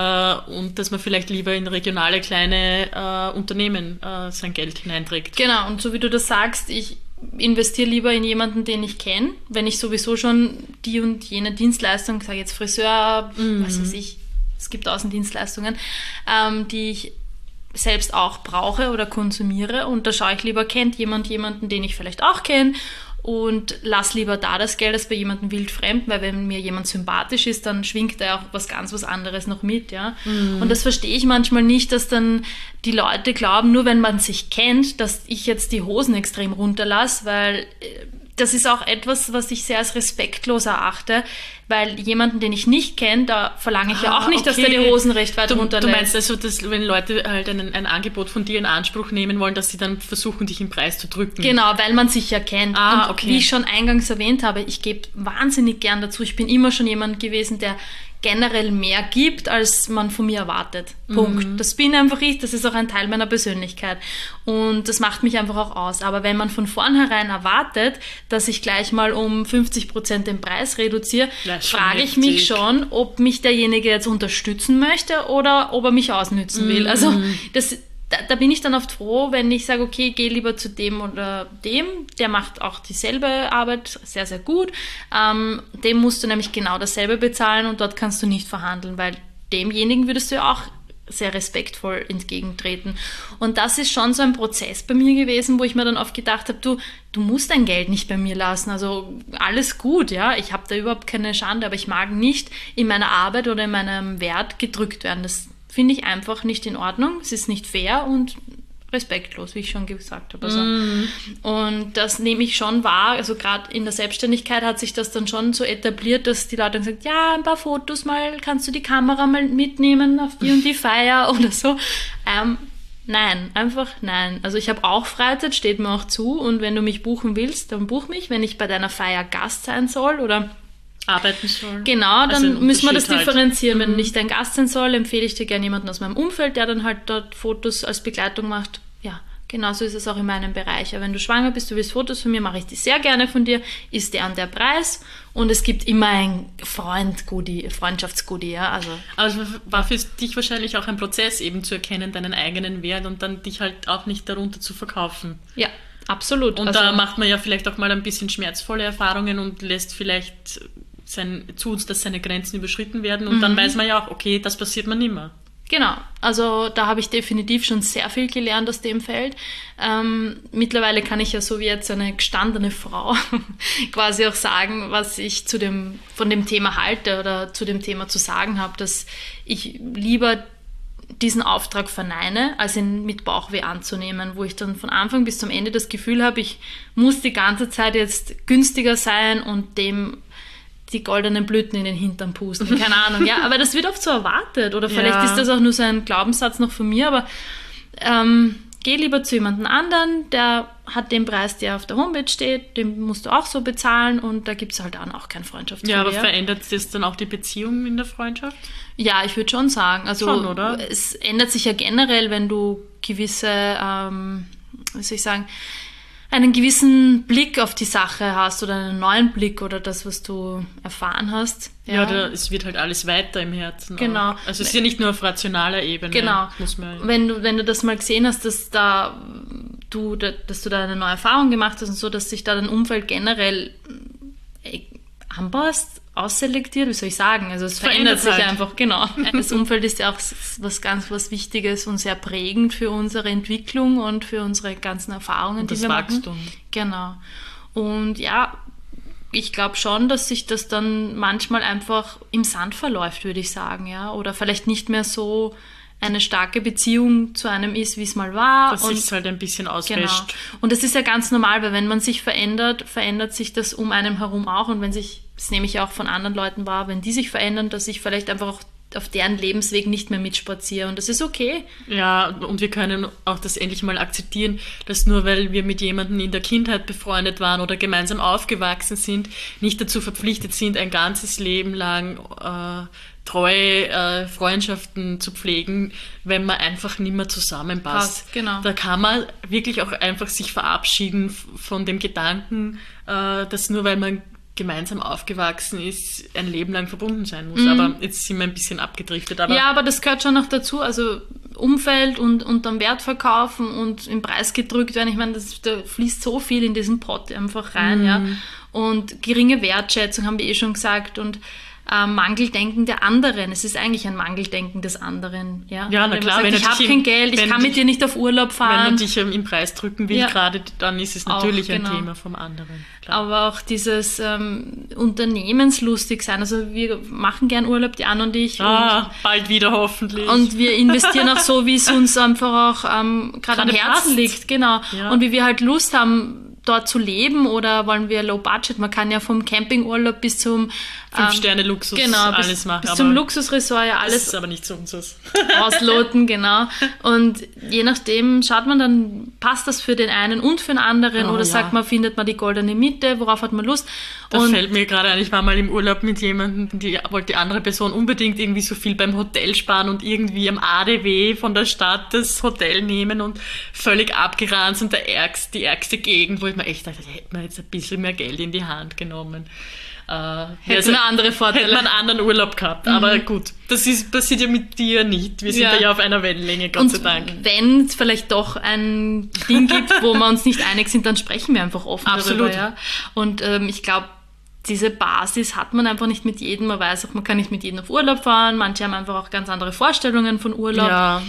S2: und dass man vielleicht lieber in regionale kleine Unternehmen sein Geld hineinträgt.
S1: Genau, und so wie du das sagst, ich investiere lieber in jemanden, den ich kenne, wenn ich sowieso schon die und jene Dienstleistung, sage jetzt Friseur, was weiß ich, es gibt Außendienstleistungen, die ich selbst auch brauche oder konsumiere und da schaue ich lieber, kennt jemanden, den ich vielleicht auch kenne und lass lieber da das Geld als bei jemandem wildfremd, weil wenn mir jemand sympathisch ist, dann schwingt er auch was ganz was anderes noch mit, ja. Und das verstehe ich manchmal nicht, dass dann die Leute glauben, nur wenn man sich kennt, dass ich jetzt die Hosen extrem runterlasse, weil das ist auch etwas, was ich sehr als respektlos erachte, weil jemanden, den ich nicht kenne, da verlange ich ja auch nicht, dass der die Hosen recht weit runterlässt.
S2: Du meinst also, dass wenn Leute halt ein Angebot von dir in Anspruch nehmen wollen, dass sie dann versuchen, dich im Preis zu drücken?
S1: Genau, weil man sich ja kennt. Und wie ich schon eingangs erwähnt habe, ich gebe wahnsinnig gern dazu. Ich bin immer schon jemand gewesen, der generell mehr gibt, als man von mir erwartet. Punkt. Das bin einfach ich, das ist auch ein Teil meiner Persönlichkeit. Und das macht mich einfach auch aus. Aber wenn man von vornherein erwartet, dass ich gleich mal um 50% den Preis reduziere, frage ich mich schon, ob mich derjenige jetzt unterstützen möchte oder ob er mich ausnützen will. Also da bin ich dann oft froh, wenn ich sage, okay, geh lieber zu dem oder dem, der macht auch dieselbe Arbeit sehr, sehr gut. Dem musst du nämlich genau dasselbe bezahlen und dort kannst du nicht verhandeln, weil demjenigen würdest du ja auch sehr respektvoll entgegentreten. Und das ist schon so ein Prozess bei mir gewesen, wo ich mir dann oft gedacht habe, du musst dein Geld nicht bei mir lassen, also alles gut, ja, ich habe da überhaupt keine Schande, aber ich mag nicht in meiner Arbeit oder in meinem Wert gedrückt werden. Das finde ich einfach nicht in Ordnung. Es ist nicht fair und respektlos, wie ich schon gesagt habe. Also, und das nehme ich schon wahr. Also gerade in der Selbstständigkeit hat sich das dann schon so etabliert, dass die Leute dann sagen, ja, ein paar Fotos mal, kannst du die Kamera mal mitnehmen auf die und die Feier oder so. Nein, einfach nein. Also ich habe auch Freizeit, steht mir auch zu und wenn du mich buchen willst, dann buch mich. Wenn ich bei deiner Feier Gast sein soll oder
S2: arbeiten soll.
S1: Genau, dann
S2: also
S1: müssen wir das
S2: halt
S1: differenzieren. Wenn nicht dein Gast sein soll, empfehle ich dir gerne jemanden aus meinem Umfeld, der dann halt dort Fotos als Begleitung macht. Ja, genauso ist es auch in meinem Bereich. Aber wenn du schwanger bist, du willst Fotos von mir, mache ich die sehr gerne von dir, ist der und der Preis. Und es gibt immer ein Freundschaftsgoodie, ja.
S2: Also war für dich wahrscheinlich auch ein Prozess, eben zu erkennen, deinen eigenen Wert und dann dich halt auch nicht darunter zu verkaufen.
S1: Ja, absolut.
S2: Und da macht man ja vielleicht auch mal ein bisschen schmerzvolle Erfahrungen und lässt vielleicht zu uns, dass seine Grenzen überschritten werden und dann weiß man ja auch, okay, das passiert mir nimmer.
S1: Genau, also da habe ich definitiv schon sehr viel gelernt aus dem Feld. Mittlerweile kann ich ja so wie jetzt eine gestandene Frau quasi auch sagen, was ich von dem Thema halte oder zu dem Thema zu sagen habe, dass ich lieber diesen Auftrag verneine, als ihn mit Bauchweh anzunehmen, wo ich dann von Anfang bis zum Ende das Gefühl habe, ich muss die ganze Zeit jetzt günstiger sein und dem die goldenen Blüten in den Hintern pusten. Keine Ahnung, ja, aber das wird oft so erwartet. Oder vielleicht ist das auch nur so ein Glaubenssatz noch von mir, aber geh lieber zu jemandem anderen, der hat den Preis, der auf der Homepage steht, den musst du auch so bezahlen und da gibt es halt dann auch kein Freundschaftsverkehr.
S2: Ja, aber verändert das dann auch die Beziehung in der Freundschaft?
S1: Ja, ich würde schon sagen. Also
S2: schon, oder?
S1: Es ändert sich ja generell, wenn du gewisse, wie soll ich sagen, einen gewissen Blick auf die Sache hast oder einen neuen Blick oder das, was du erfahren hast.
S2: Ja, es wird halt alles weiter im Herzen.
S1: Genau.
S2: Auch. Also es ist ja nicht nur auf rationaler Ebene.
S1: Genau. Wenn du das mal gesehen hast, dass du da eine neue Erfahrung gemacht hast und so, dass sich da dein Umfeld generell anpasst, ausselektiert, wie soll ich sagen? Also es verändert sich
S2: halt
S1: einfach, genau. Das Umfeld ist ja auch was Wichtiges und sehr prägend für unsere Entwicklung und für unsere ganzen Erfahrungen,
S2: und
S1: die wir
S2: Wachstum.
S1: machen. Genau. Und ja, ich glaube schon, dass sich das dann manchmal einfach im Sand verläuft, würde ich sagen, ja. Oder vielleicht nicht mehr so eine starke Beziehung zu einem ist, wie es mal war.
S2: Dass sich es halt ein bisschen auswäscht.
S1: Genau. Und das ist ja ganz normal, weil wenn man sich verändert, verändert sich das um einem herum auch. Und das nehme ich auch von anderen Leuten wahr, wenn die sich verändern, dass ich vielleicht einfach auch auf deren Lebensweg nicht mehr mitspaziere. Und das ist okay.
S2: Ja, und wir können auch das endlich mal akzeptieren, dass nur weil wir mit jemandem in der Kindheit befreundet waren oder gemeinsam aufgewachsen sind, nicht dazu verpflichtet sind, ein ganzes Leben lang treue Freundschaften zu pflegen, wenn man einfach nicht mehr zusammenpasst.
S1: Genau.
S2: Da kann man wirklich auch einfach sich verabschieden von dem Gedanken, dass nur weil man gemeinsam aufgewachsen ist, ein Leben lang verbunden sein muss. Aber jetzt sind wir ein bisschen abgedriftet.
S1: Aber das gehört schon noch dazu. Also Umfeld und dann Wert verkaufen und im Preis gedrückt werden. Ich meine, da fließt so viel in diesen Pot einfach rein. Ja. Und geringe Wertschätzung, haben wir schon gesagt. Und Mangeldenken der anderen. Es ist eigentlich ein Mangeldenken des anderen. Ja,
S2: na klar.
S1: Sagt, ich habe kein Geld, ich kann mit dir nicht auf Urlaub fahren.
S2: Wenn man dich im Preis drücken will gerade, dann ist es natürlich ein Thema vom anderen. Klar.
S1: Aber auch dieses unternehmenslustig sein. Also wir machen gern Urlaub, die Anne und ich.
S2: Bald wieder hoffentlich.
S1: Und wir investieren auch so, wie es uns einfach gerade am Herzen liegt. Genau. Ja. Und wie wir halt Lust haben, dort zu leben, oder wollen wir Low Budget? Man kann ja vom Campingurlaub bis zum
S2: 5-Sterne-Luxus alles machen.
S1: Bis zum Luxusresort ja alles.
S2: Das ist aber nicht so unseres.
S1: Ausloten, genau. Und je nachdem schaut man dann, passt das für den einen und für den anderen, oder sagt man, findet man die goldene Mitte, worauf hat man Lust?
S2: Da fällt mir gerade ein, ich war mal im Urlaub mit jemandem, die wollte die andere Person unbedingt irgendwie so viel beim Hotel sparen und irgendwie am ADW von der Stadt das Hotel nehmen und völlig abgeranzt und die ärgste Gegend, wo ich mir echt dachte, hätte man jetzt ein bisschen mehr Geld in die Hand genommen.
S1: Hätten wir andere Vorteile.
S2: Hätte man einen anderen Urlaub gehabt. Aber gut, das passiert ja mit dir nicht. Wir sind ja auf einer Wellenlänge, Gott sei Dank.
S1: Wenn es vielleicht doch ein Ding gibt, wo wir uns nicht einig sind, dann sprechen wir einfach offen darüber. Ja? Und ich glaube, diese Basis hat man einfach nicht mit jedem. Man weiß auch, man kann nicht mit jedem auf Urlaub fahren. Manche haben einfach auch ganz andere Vorstellungen von Urlaub.
S2: Ja,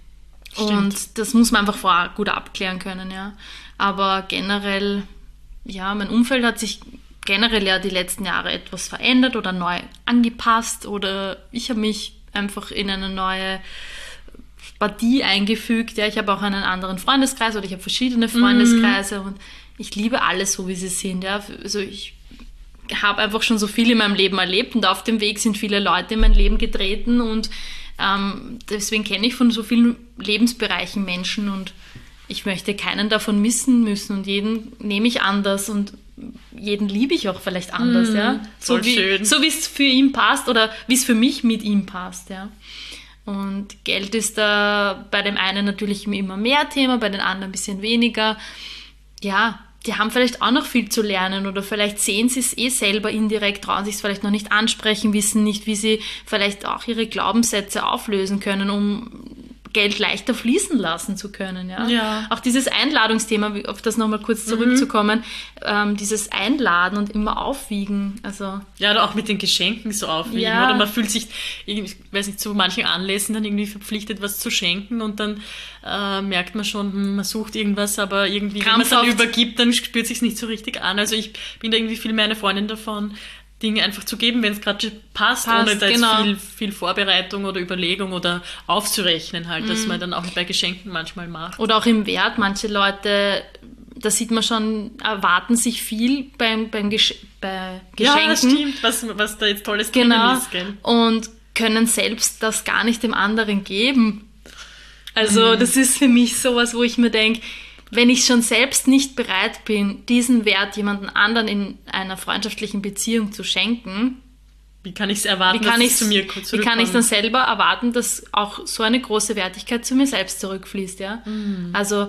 S1: und das muss man einfach vorher gut abklären können. Ja. Aber generell, mein Umfeld hat sich generell ja die letzten Jahre etwas verändert oder neu angepasst, oder ich habe mich einfach in eine neue Partie eingefügt. Ja, ich habe auch einen anderen Freundeskreis, oder ich habe verschiedene Freundeskreise und ich liebe alles so, wie sie sind. Ja. Also ich habe einfach schon so viel in meinem Leben erlebt und auf dem Weg sind viele Leute in mein Leben getreten und deswegen kenne ich von so vielen Lebensbereichen Menschen und ich möchte keinen davon missen müssen und jeden nehme ich anders und jeden liebe ich auch vielleicht anders, ja. So wie es für ihn passt oder wie es für mich mit ihm passt, ja. Und Geld ist da bei dem einen natürlich immer mehr Thema, bei den anderen ein bisschen weniger. Ja, die haben vielleicht auch noch viel zu lernen oder vielleicht sehen sie es selber indirekt, trauen sich es vielleicht noch nicht ansprechen, wissen nicht, wie sie vielleicht auch ihre Glaubenssätze auflösen können, um Geld leichter fließen lassen zu können. Ja?
S2: Ja.
S1: Auch dieses Einladungsthema, auf das nochmal kurz zurückzukommen, dieses Einladen und immer aufwiegen. Also,
S2: ja, oder auch mit den Geschenken so aufwiegen.
S1: Ja.
S2: Oder man fühlt sich, ich weiß nicht, zu manchen Anlässen dann irgendwie verpflichtet, was zu schenken und dann merkt man schon, man sucht irgendwas, aber irgendwie, wenn man es dann übergibt, dann spürt es sich nicht so richtig an. Also ich bin da irgendwie viel mehr eine Freundin davon, Dinge einfach zu geben, wenn es gerade passt, ohne da jetzt viel Vorbereitung oder Überlegung oder aufzurechnen halt, dass man dann auch bei Geschenken manchmal macht.
S1: Oder auch im Wert. Manche Leute, da sieht man schon, erwarten sich viel bei Geschenken.
S2: Ja, das stimmt, was da jetzt Tolles drin ist. Gell?
S1: Und können selbst das gar nicht dem anderen geben. Also das ist für mich sowas, wo ich mir denke, wenn ich schon selbst nicht bereit bin, diesen Wert jemandem anderen in einer freundschaftlichen Beziehung zu schenken,
S2: wie kann ich es erwarten, dass es zu mir zurückkommt?
S1: Wie kann ich dann selber erwarten, dass auch so eine große Wertigkeit zu mir selbst zurückfließt? Ja? Also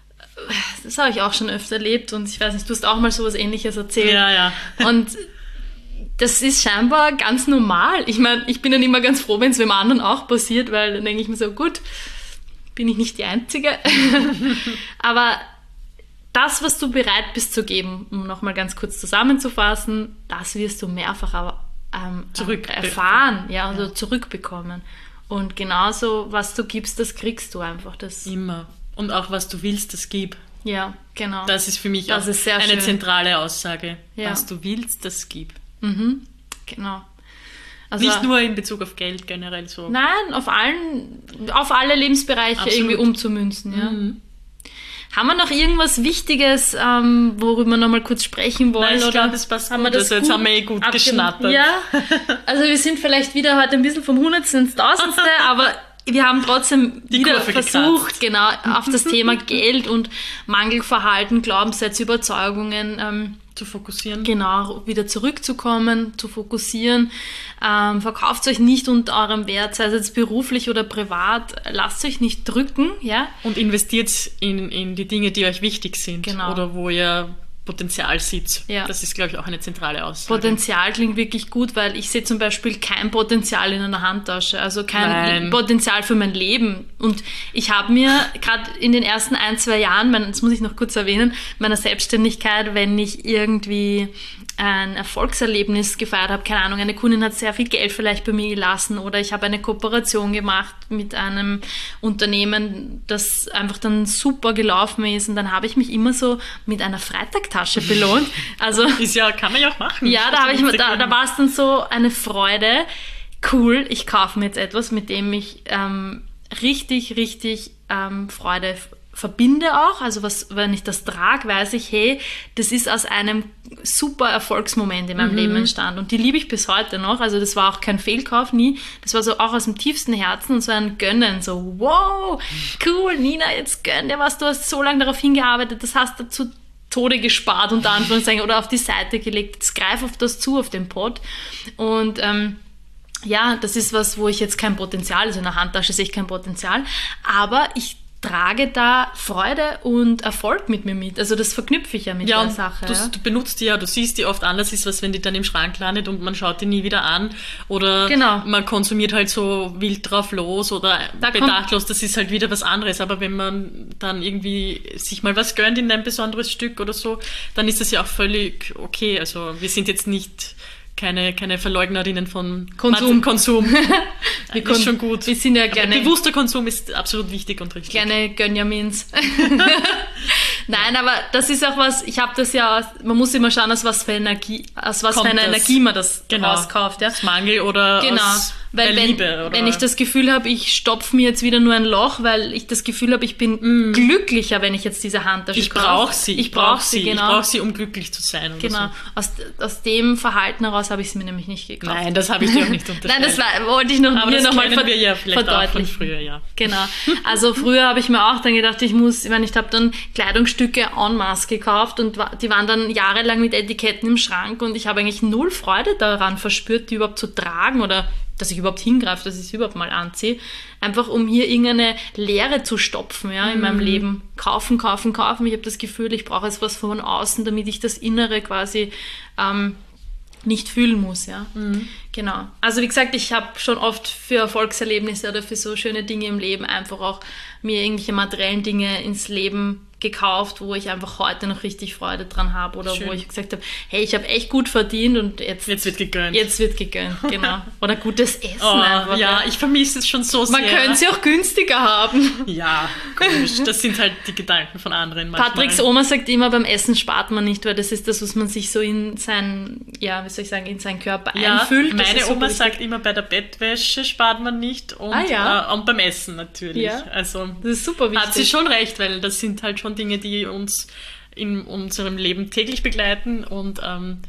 S1: das habe ich auch schon öfter erlebt und ich weiß nicht, du hast auch mal sowas Ähnliches erzählt.
S2: Ja.
S1: Und das ist scheinbar ganz normal. Ich meine, ich bin dann immer ganz froh, wenn es dem anderen auch passiert, weil dann denke ich mir so, gut, bin ich nicht die Einzige. Aber das, was du bereit bist zu geben, um nochmal ganz kurz zusammenzufassen, das wirst du mehrfach erfahren, also zurückbekommen. Und genauso, was du gibst, das kriegst du einfach. Das
S2: immer. Und auch, was du willst, das gib.
S1: Ja, genau.
S2: Das ist für mich auch eine zentrale Aussage. Ja. Was du willst, das gib.
S1: Genau. Also,
S2: nicht nur in Bezug auf Geld generell so.
S1: Nein, auf alle Lebensbereiche
S2: Absolut.
S1: irgendwie umzumünzen. Ja. Haben wir noch irgendwas Wichtiges, worüber wir noch mal kurz sprechen wollen?
S2: Nein, ich glaube, das passt gut. Also jetzt haben wir gut geschnattert.
S1: Ja, also wir sind vielleicht wieder heute ein bisschen vom Hundertsten ins Tausendste, aber wir haben trotzdem wieder versucht, genau auf das Thema Geld und Mangelverhalten, Glaubenssätze, Überzeugungen
S2: zu fokussieren.
S1: Genau, wieder zurückzukommen, zu fokussieren. Verkauft euch nicht unter eurem Wert, sei es jetzt beruflich oder privat. Lasst euch nicht drücken. Ja?
S2: Und investiert in die Dinge, die euch wichtig sind.
S1: Genau.
S2: Oder wo ihr Potenzial sieht.
S1: Ja.
S2: Das ist, glaube ich, auch eine zentrale Aussage.
S1: Potenzial klingt wirklich gut, weil ich sehe zum Beispiel kein Potenzial in einer Handtasche, also kein Potenzial für mein Leben. Und ich habe mir gerade in den ersten 1-2 Jahren, das muss ich noch kurz erwähnen, meiner Selbstständigkeit, wenn ich irgendwie ein Erfolgserlebnis gefeiert habe, keine Ahnung, eine Kundin hat sehr viel Geld vielleicht bei mir gelassen oder ich habe eine Kooperation gemacht mit einem Unternehmen, das einfach dann super gelaufen ist und dann habe ich mich immer so mit einer Freitagtasche belohnt. Also
S2: kann man ja auch machen.
S1: Ja, da war es dann so eine Freude. Cool, ich kaufe mir jetzt etwas, mit dem ich richtig Freude verbinde auch. Also wenn ich das trage, weiß ich, hey, das ist aus einem super Erfolgsmoment in meinem Leben entstanden. Und die liebe ich bis heute noch. Also das war auch kein Fehlkauf, nie. Das war so auch aus dem tiefsten Herzen und so ein Gönnen. So, wow, cool, Nina, jetzt gönn dir was. Du hast so lange darauf hingearbeitet, das hast du zu Tode gespart, unter Anführungszeichen, oder auf die Seite gelegt. Jetzt greif auf das zu, auf den Pot. Und das ist was, wo ich jetzt kein Potenzial, also in der Handtasche sehe ich kein Potenzial, aber ich trage da Freude und Erfolg mit mir mit. Also das verknüpfe ich ja mit der Sache.
S2: Du benutzt die ja, du siehst die oft anders, ist was, wenn die dann im Schrank landet und man schaut die nie wieder an oder man konsumiert halt so wild drauf los oder bedachtlos, das ist halt wieder was anderes. Aber wenn man dann irgendwie sich mal was gönnt in ein besonderes Stück oder so, dann ist das ja auch völlig okay. Also wir sind jetzt nicht keine Verleugnerinnen von Konsum. Ist schon gut.
S1: Wir sind ja gerne,
S2: bewusster Konsum ist absolut wichtig und richtig.
S1: Gerne Gönjamins. Nein, aber das ist auch was, ich habe das ja, man muss immer schauen, aus was für einer Energie man das rauskauft. Ja?
S2: Aus Mangel oder aus der Liebe. Oder?
S1: Wenn ich das Gefühl habe, ich stopfe mir jetzt wieder nur ein Loch, weil ich das Gefühl habe, ich bin glücklicher, wenn ich jetzt diese Handtasche
S2: brauche sie. Ich brauche sie,
S1: genau.
S2: Ich brauche sie, um glücklich zu sein. Oder
S1: genau.
S2: So.
S1: Aus dem Verhalten heraus habe ich sie mir nämlich nicht gekauft.
S2: Nein, das habe ich dir auch nicht unterstellt.
S1: Nein, das wollte ich noch
S2: mal wir ja
S1: vielleicht auch von
S2: früher, ja.
S1: Genau. Also früher habe ich mir auch dann gedacht, ich habe dann Kleidungsstücke en masse gekauft und die waren dann jahrelang mit Etiketten im Schrank und ich habe eigentlich null Freude daran verspürt, die überhaupt zu tragen oder dass ich überhaupt hingreife, dass ich sie überhaupt mal anziehe. Einfach um hier irgendeine Leere zu stopfen, ja, in meinem Leben. Kaufen. Ich habe das Gefühl, ich brauche jetzt was von außen, damit ich das Innere quasi nicht fühlen muss, ja. Genau. Also wie gesagt, ich habe schon oft für Erfolgserlebnisse oder für so schöne Dinge im Leben einfach auch mir irgendwelche materiellen Dinge ins Leben gekauft, wo ich einfach heute noch richtig Freude dran habe oder
S2: Schön.
S1: wo ich gesagt habe, hey, ich habe echt gut verdient und jetzt
S2: wird gegönnt.
S1: Jetzt wird gegönnt, genau. Oder gutes Essen
S2: einfach. Ja, ich vermisse es schon so sehr.
S1: Man könnte sie auch günstiger haben.
S2: Ja, komisch. Das sind halt die Gedanken von anderen manchmal.
S1: Patricks Oma sagt immer, beim Essen spart man nicht, weil das ist das, was man sich so in sein, in seinen Körper einfüllt.
S2: Meine Oma sagt immer, bei der Bettwäsche spart man nicht und, und beim Essen natürlich.
S1: Ja.
S2: Also
S1: das ist super wichtig.
S2: Hat sie schon recht, weil das sind halt schon Dinge, die uns in unserem Leben täglich begleiten und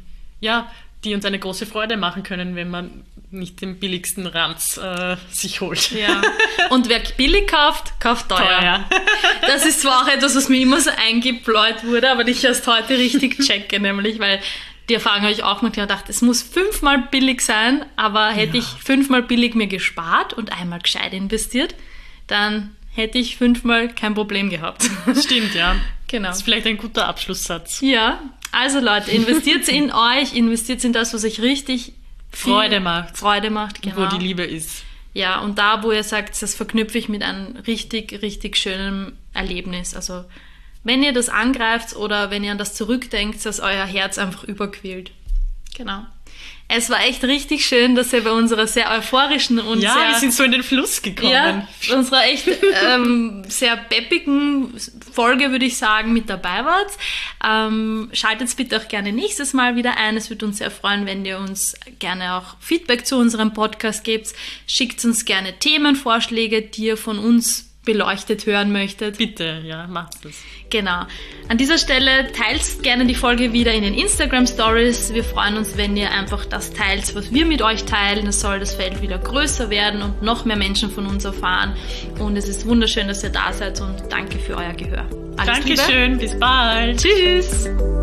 S2: die uns eine große Freude machen können, wenn man nicht den billigsten Ranz sich holt.
S1: Ja. Und wer billig kauft, kauft teuer. Das ist zwar auch etwas, was mir immer so eingebläut wurde, aber ich erst heute richtig checke, nämlich, weil die Erfahrung habe ich auch mal gedacht, es muss 5-mal billig sein, aber hätte ich 5-mal billig mir gespart und einmal gescheit investiert, dann hätte ich 5-mal kein Problem gehabt.
S2: Stimmt, ja.
S1: Genau.
S2: Das ist vielleicht ein guter Abschlusssatz.
S1: Ja, also Leute, investiert in euch, investiert in das, was euch richtig
S2: Freude macht,
S1: genau.
S2: Wo die Liebe ist.
S1: Ja, und da, wo ihr sagt, das verknüpfe ich mit einem richtig, richtig schönen Erlebnis. Also wenn ihr das angreift oder wenn ihr an das zurückdenkt, dass euer Herz einfach überquillt. Genau. Es war echt richtig schön, dass ihr bei unserer sehr euphorischen und
S2: wir sind so in den Fluss gekommen.
S1: Ja, unserer echt sehr peppigen Folge, würde ich sagen, mit dabei wart. Schaltet bitte auch gerne nächstes Mal wieder ein. Es würde uns sehr freuen, wenn ihr uns gerne auch Feedback zu unserem Podcast gebt. Schickt uns gerne Themenvorschläge, die ihr von uns beleuchtet hören möchtet.
S2: Bitte, ja, macht das.
S1: Genau. An dieser Stelle teilt gerne die Folge wieder in den Instagram-Stories. Wir freuen uns, wenn ihr einfach das teilt, was wir mit euch teilen. Es soll das Feld wieder größer werden und noch mehr Menschen von uns erfahren. Und es ist wunderschön, dass ihr da seid und danke für euer Gehör. Alles
S2: Dankeschön,
S1: Liebe.
S2: Bis bald.
S1: Tschüss.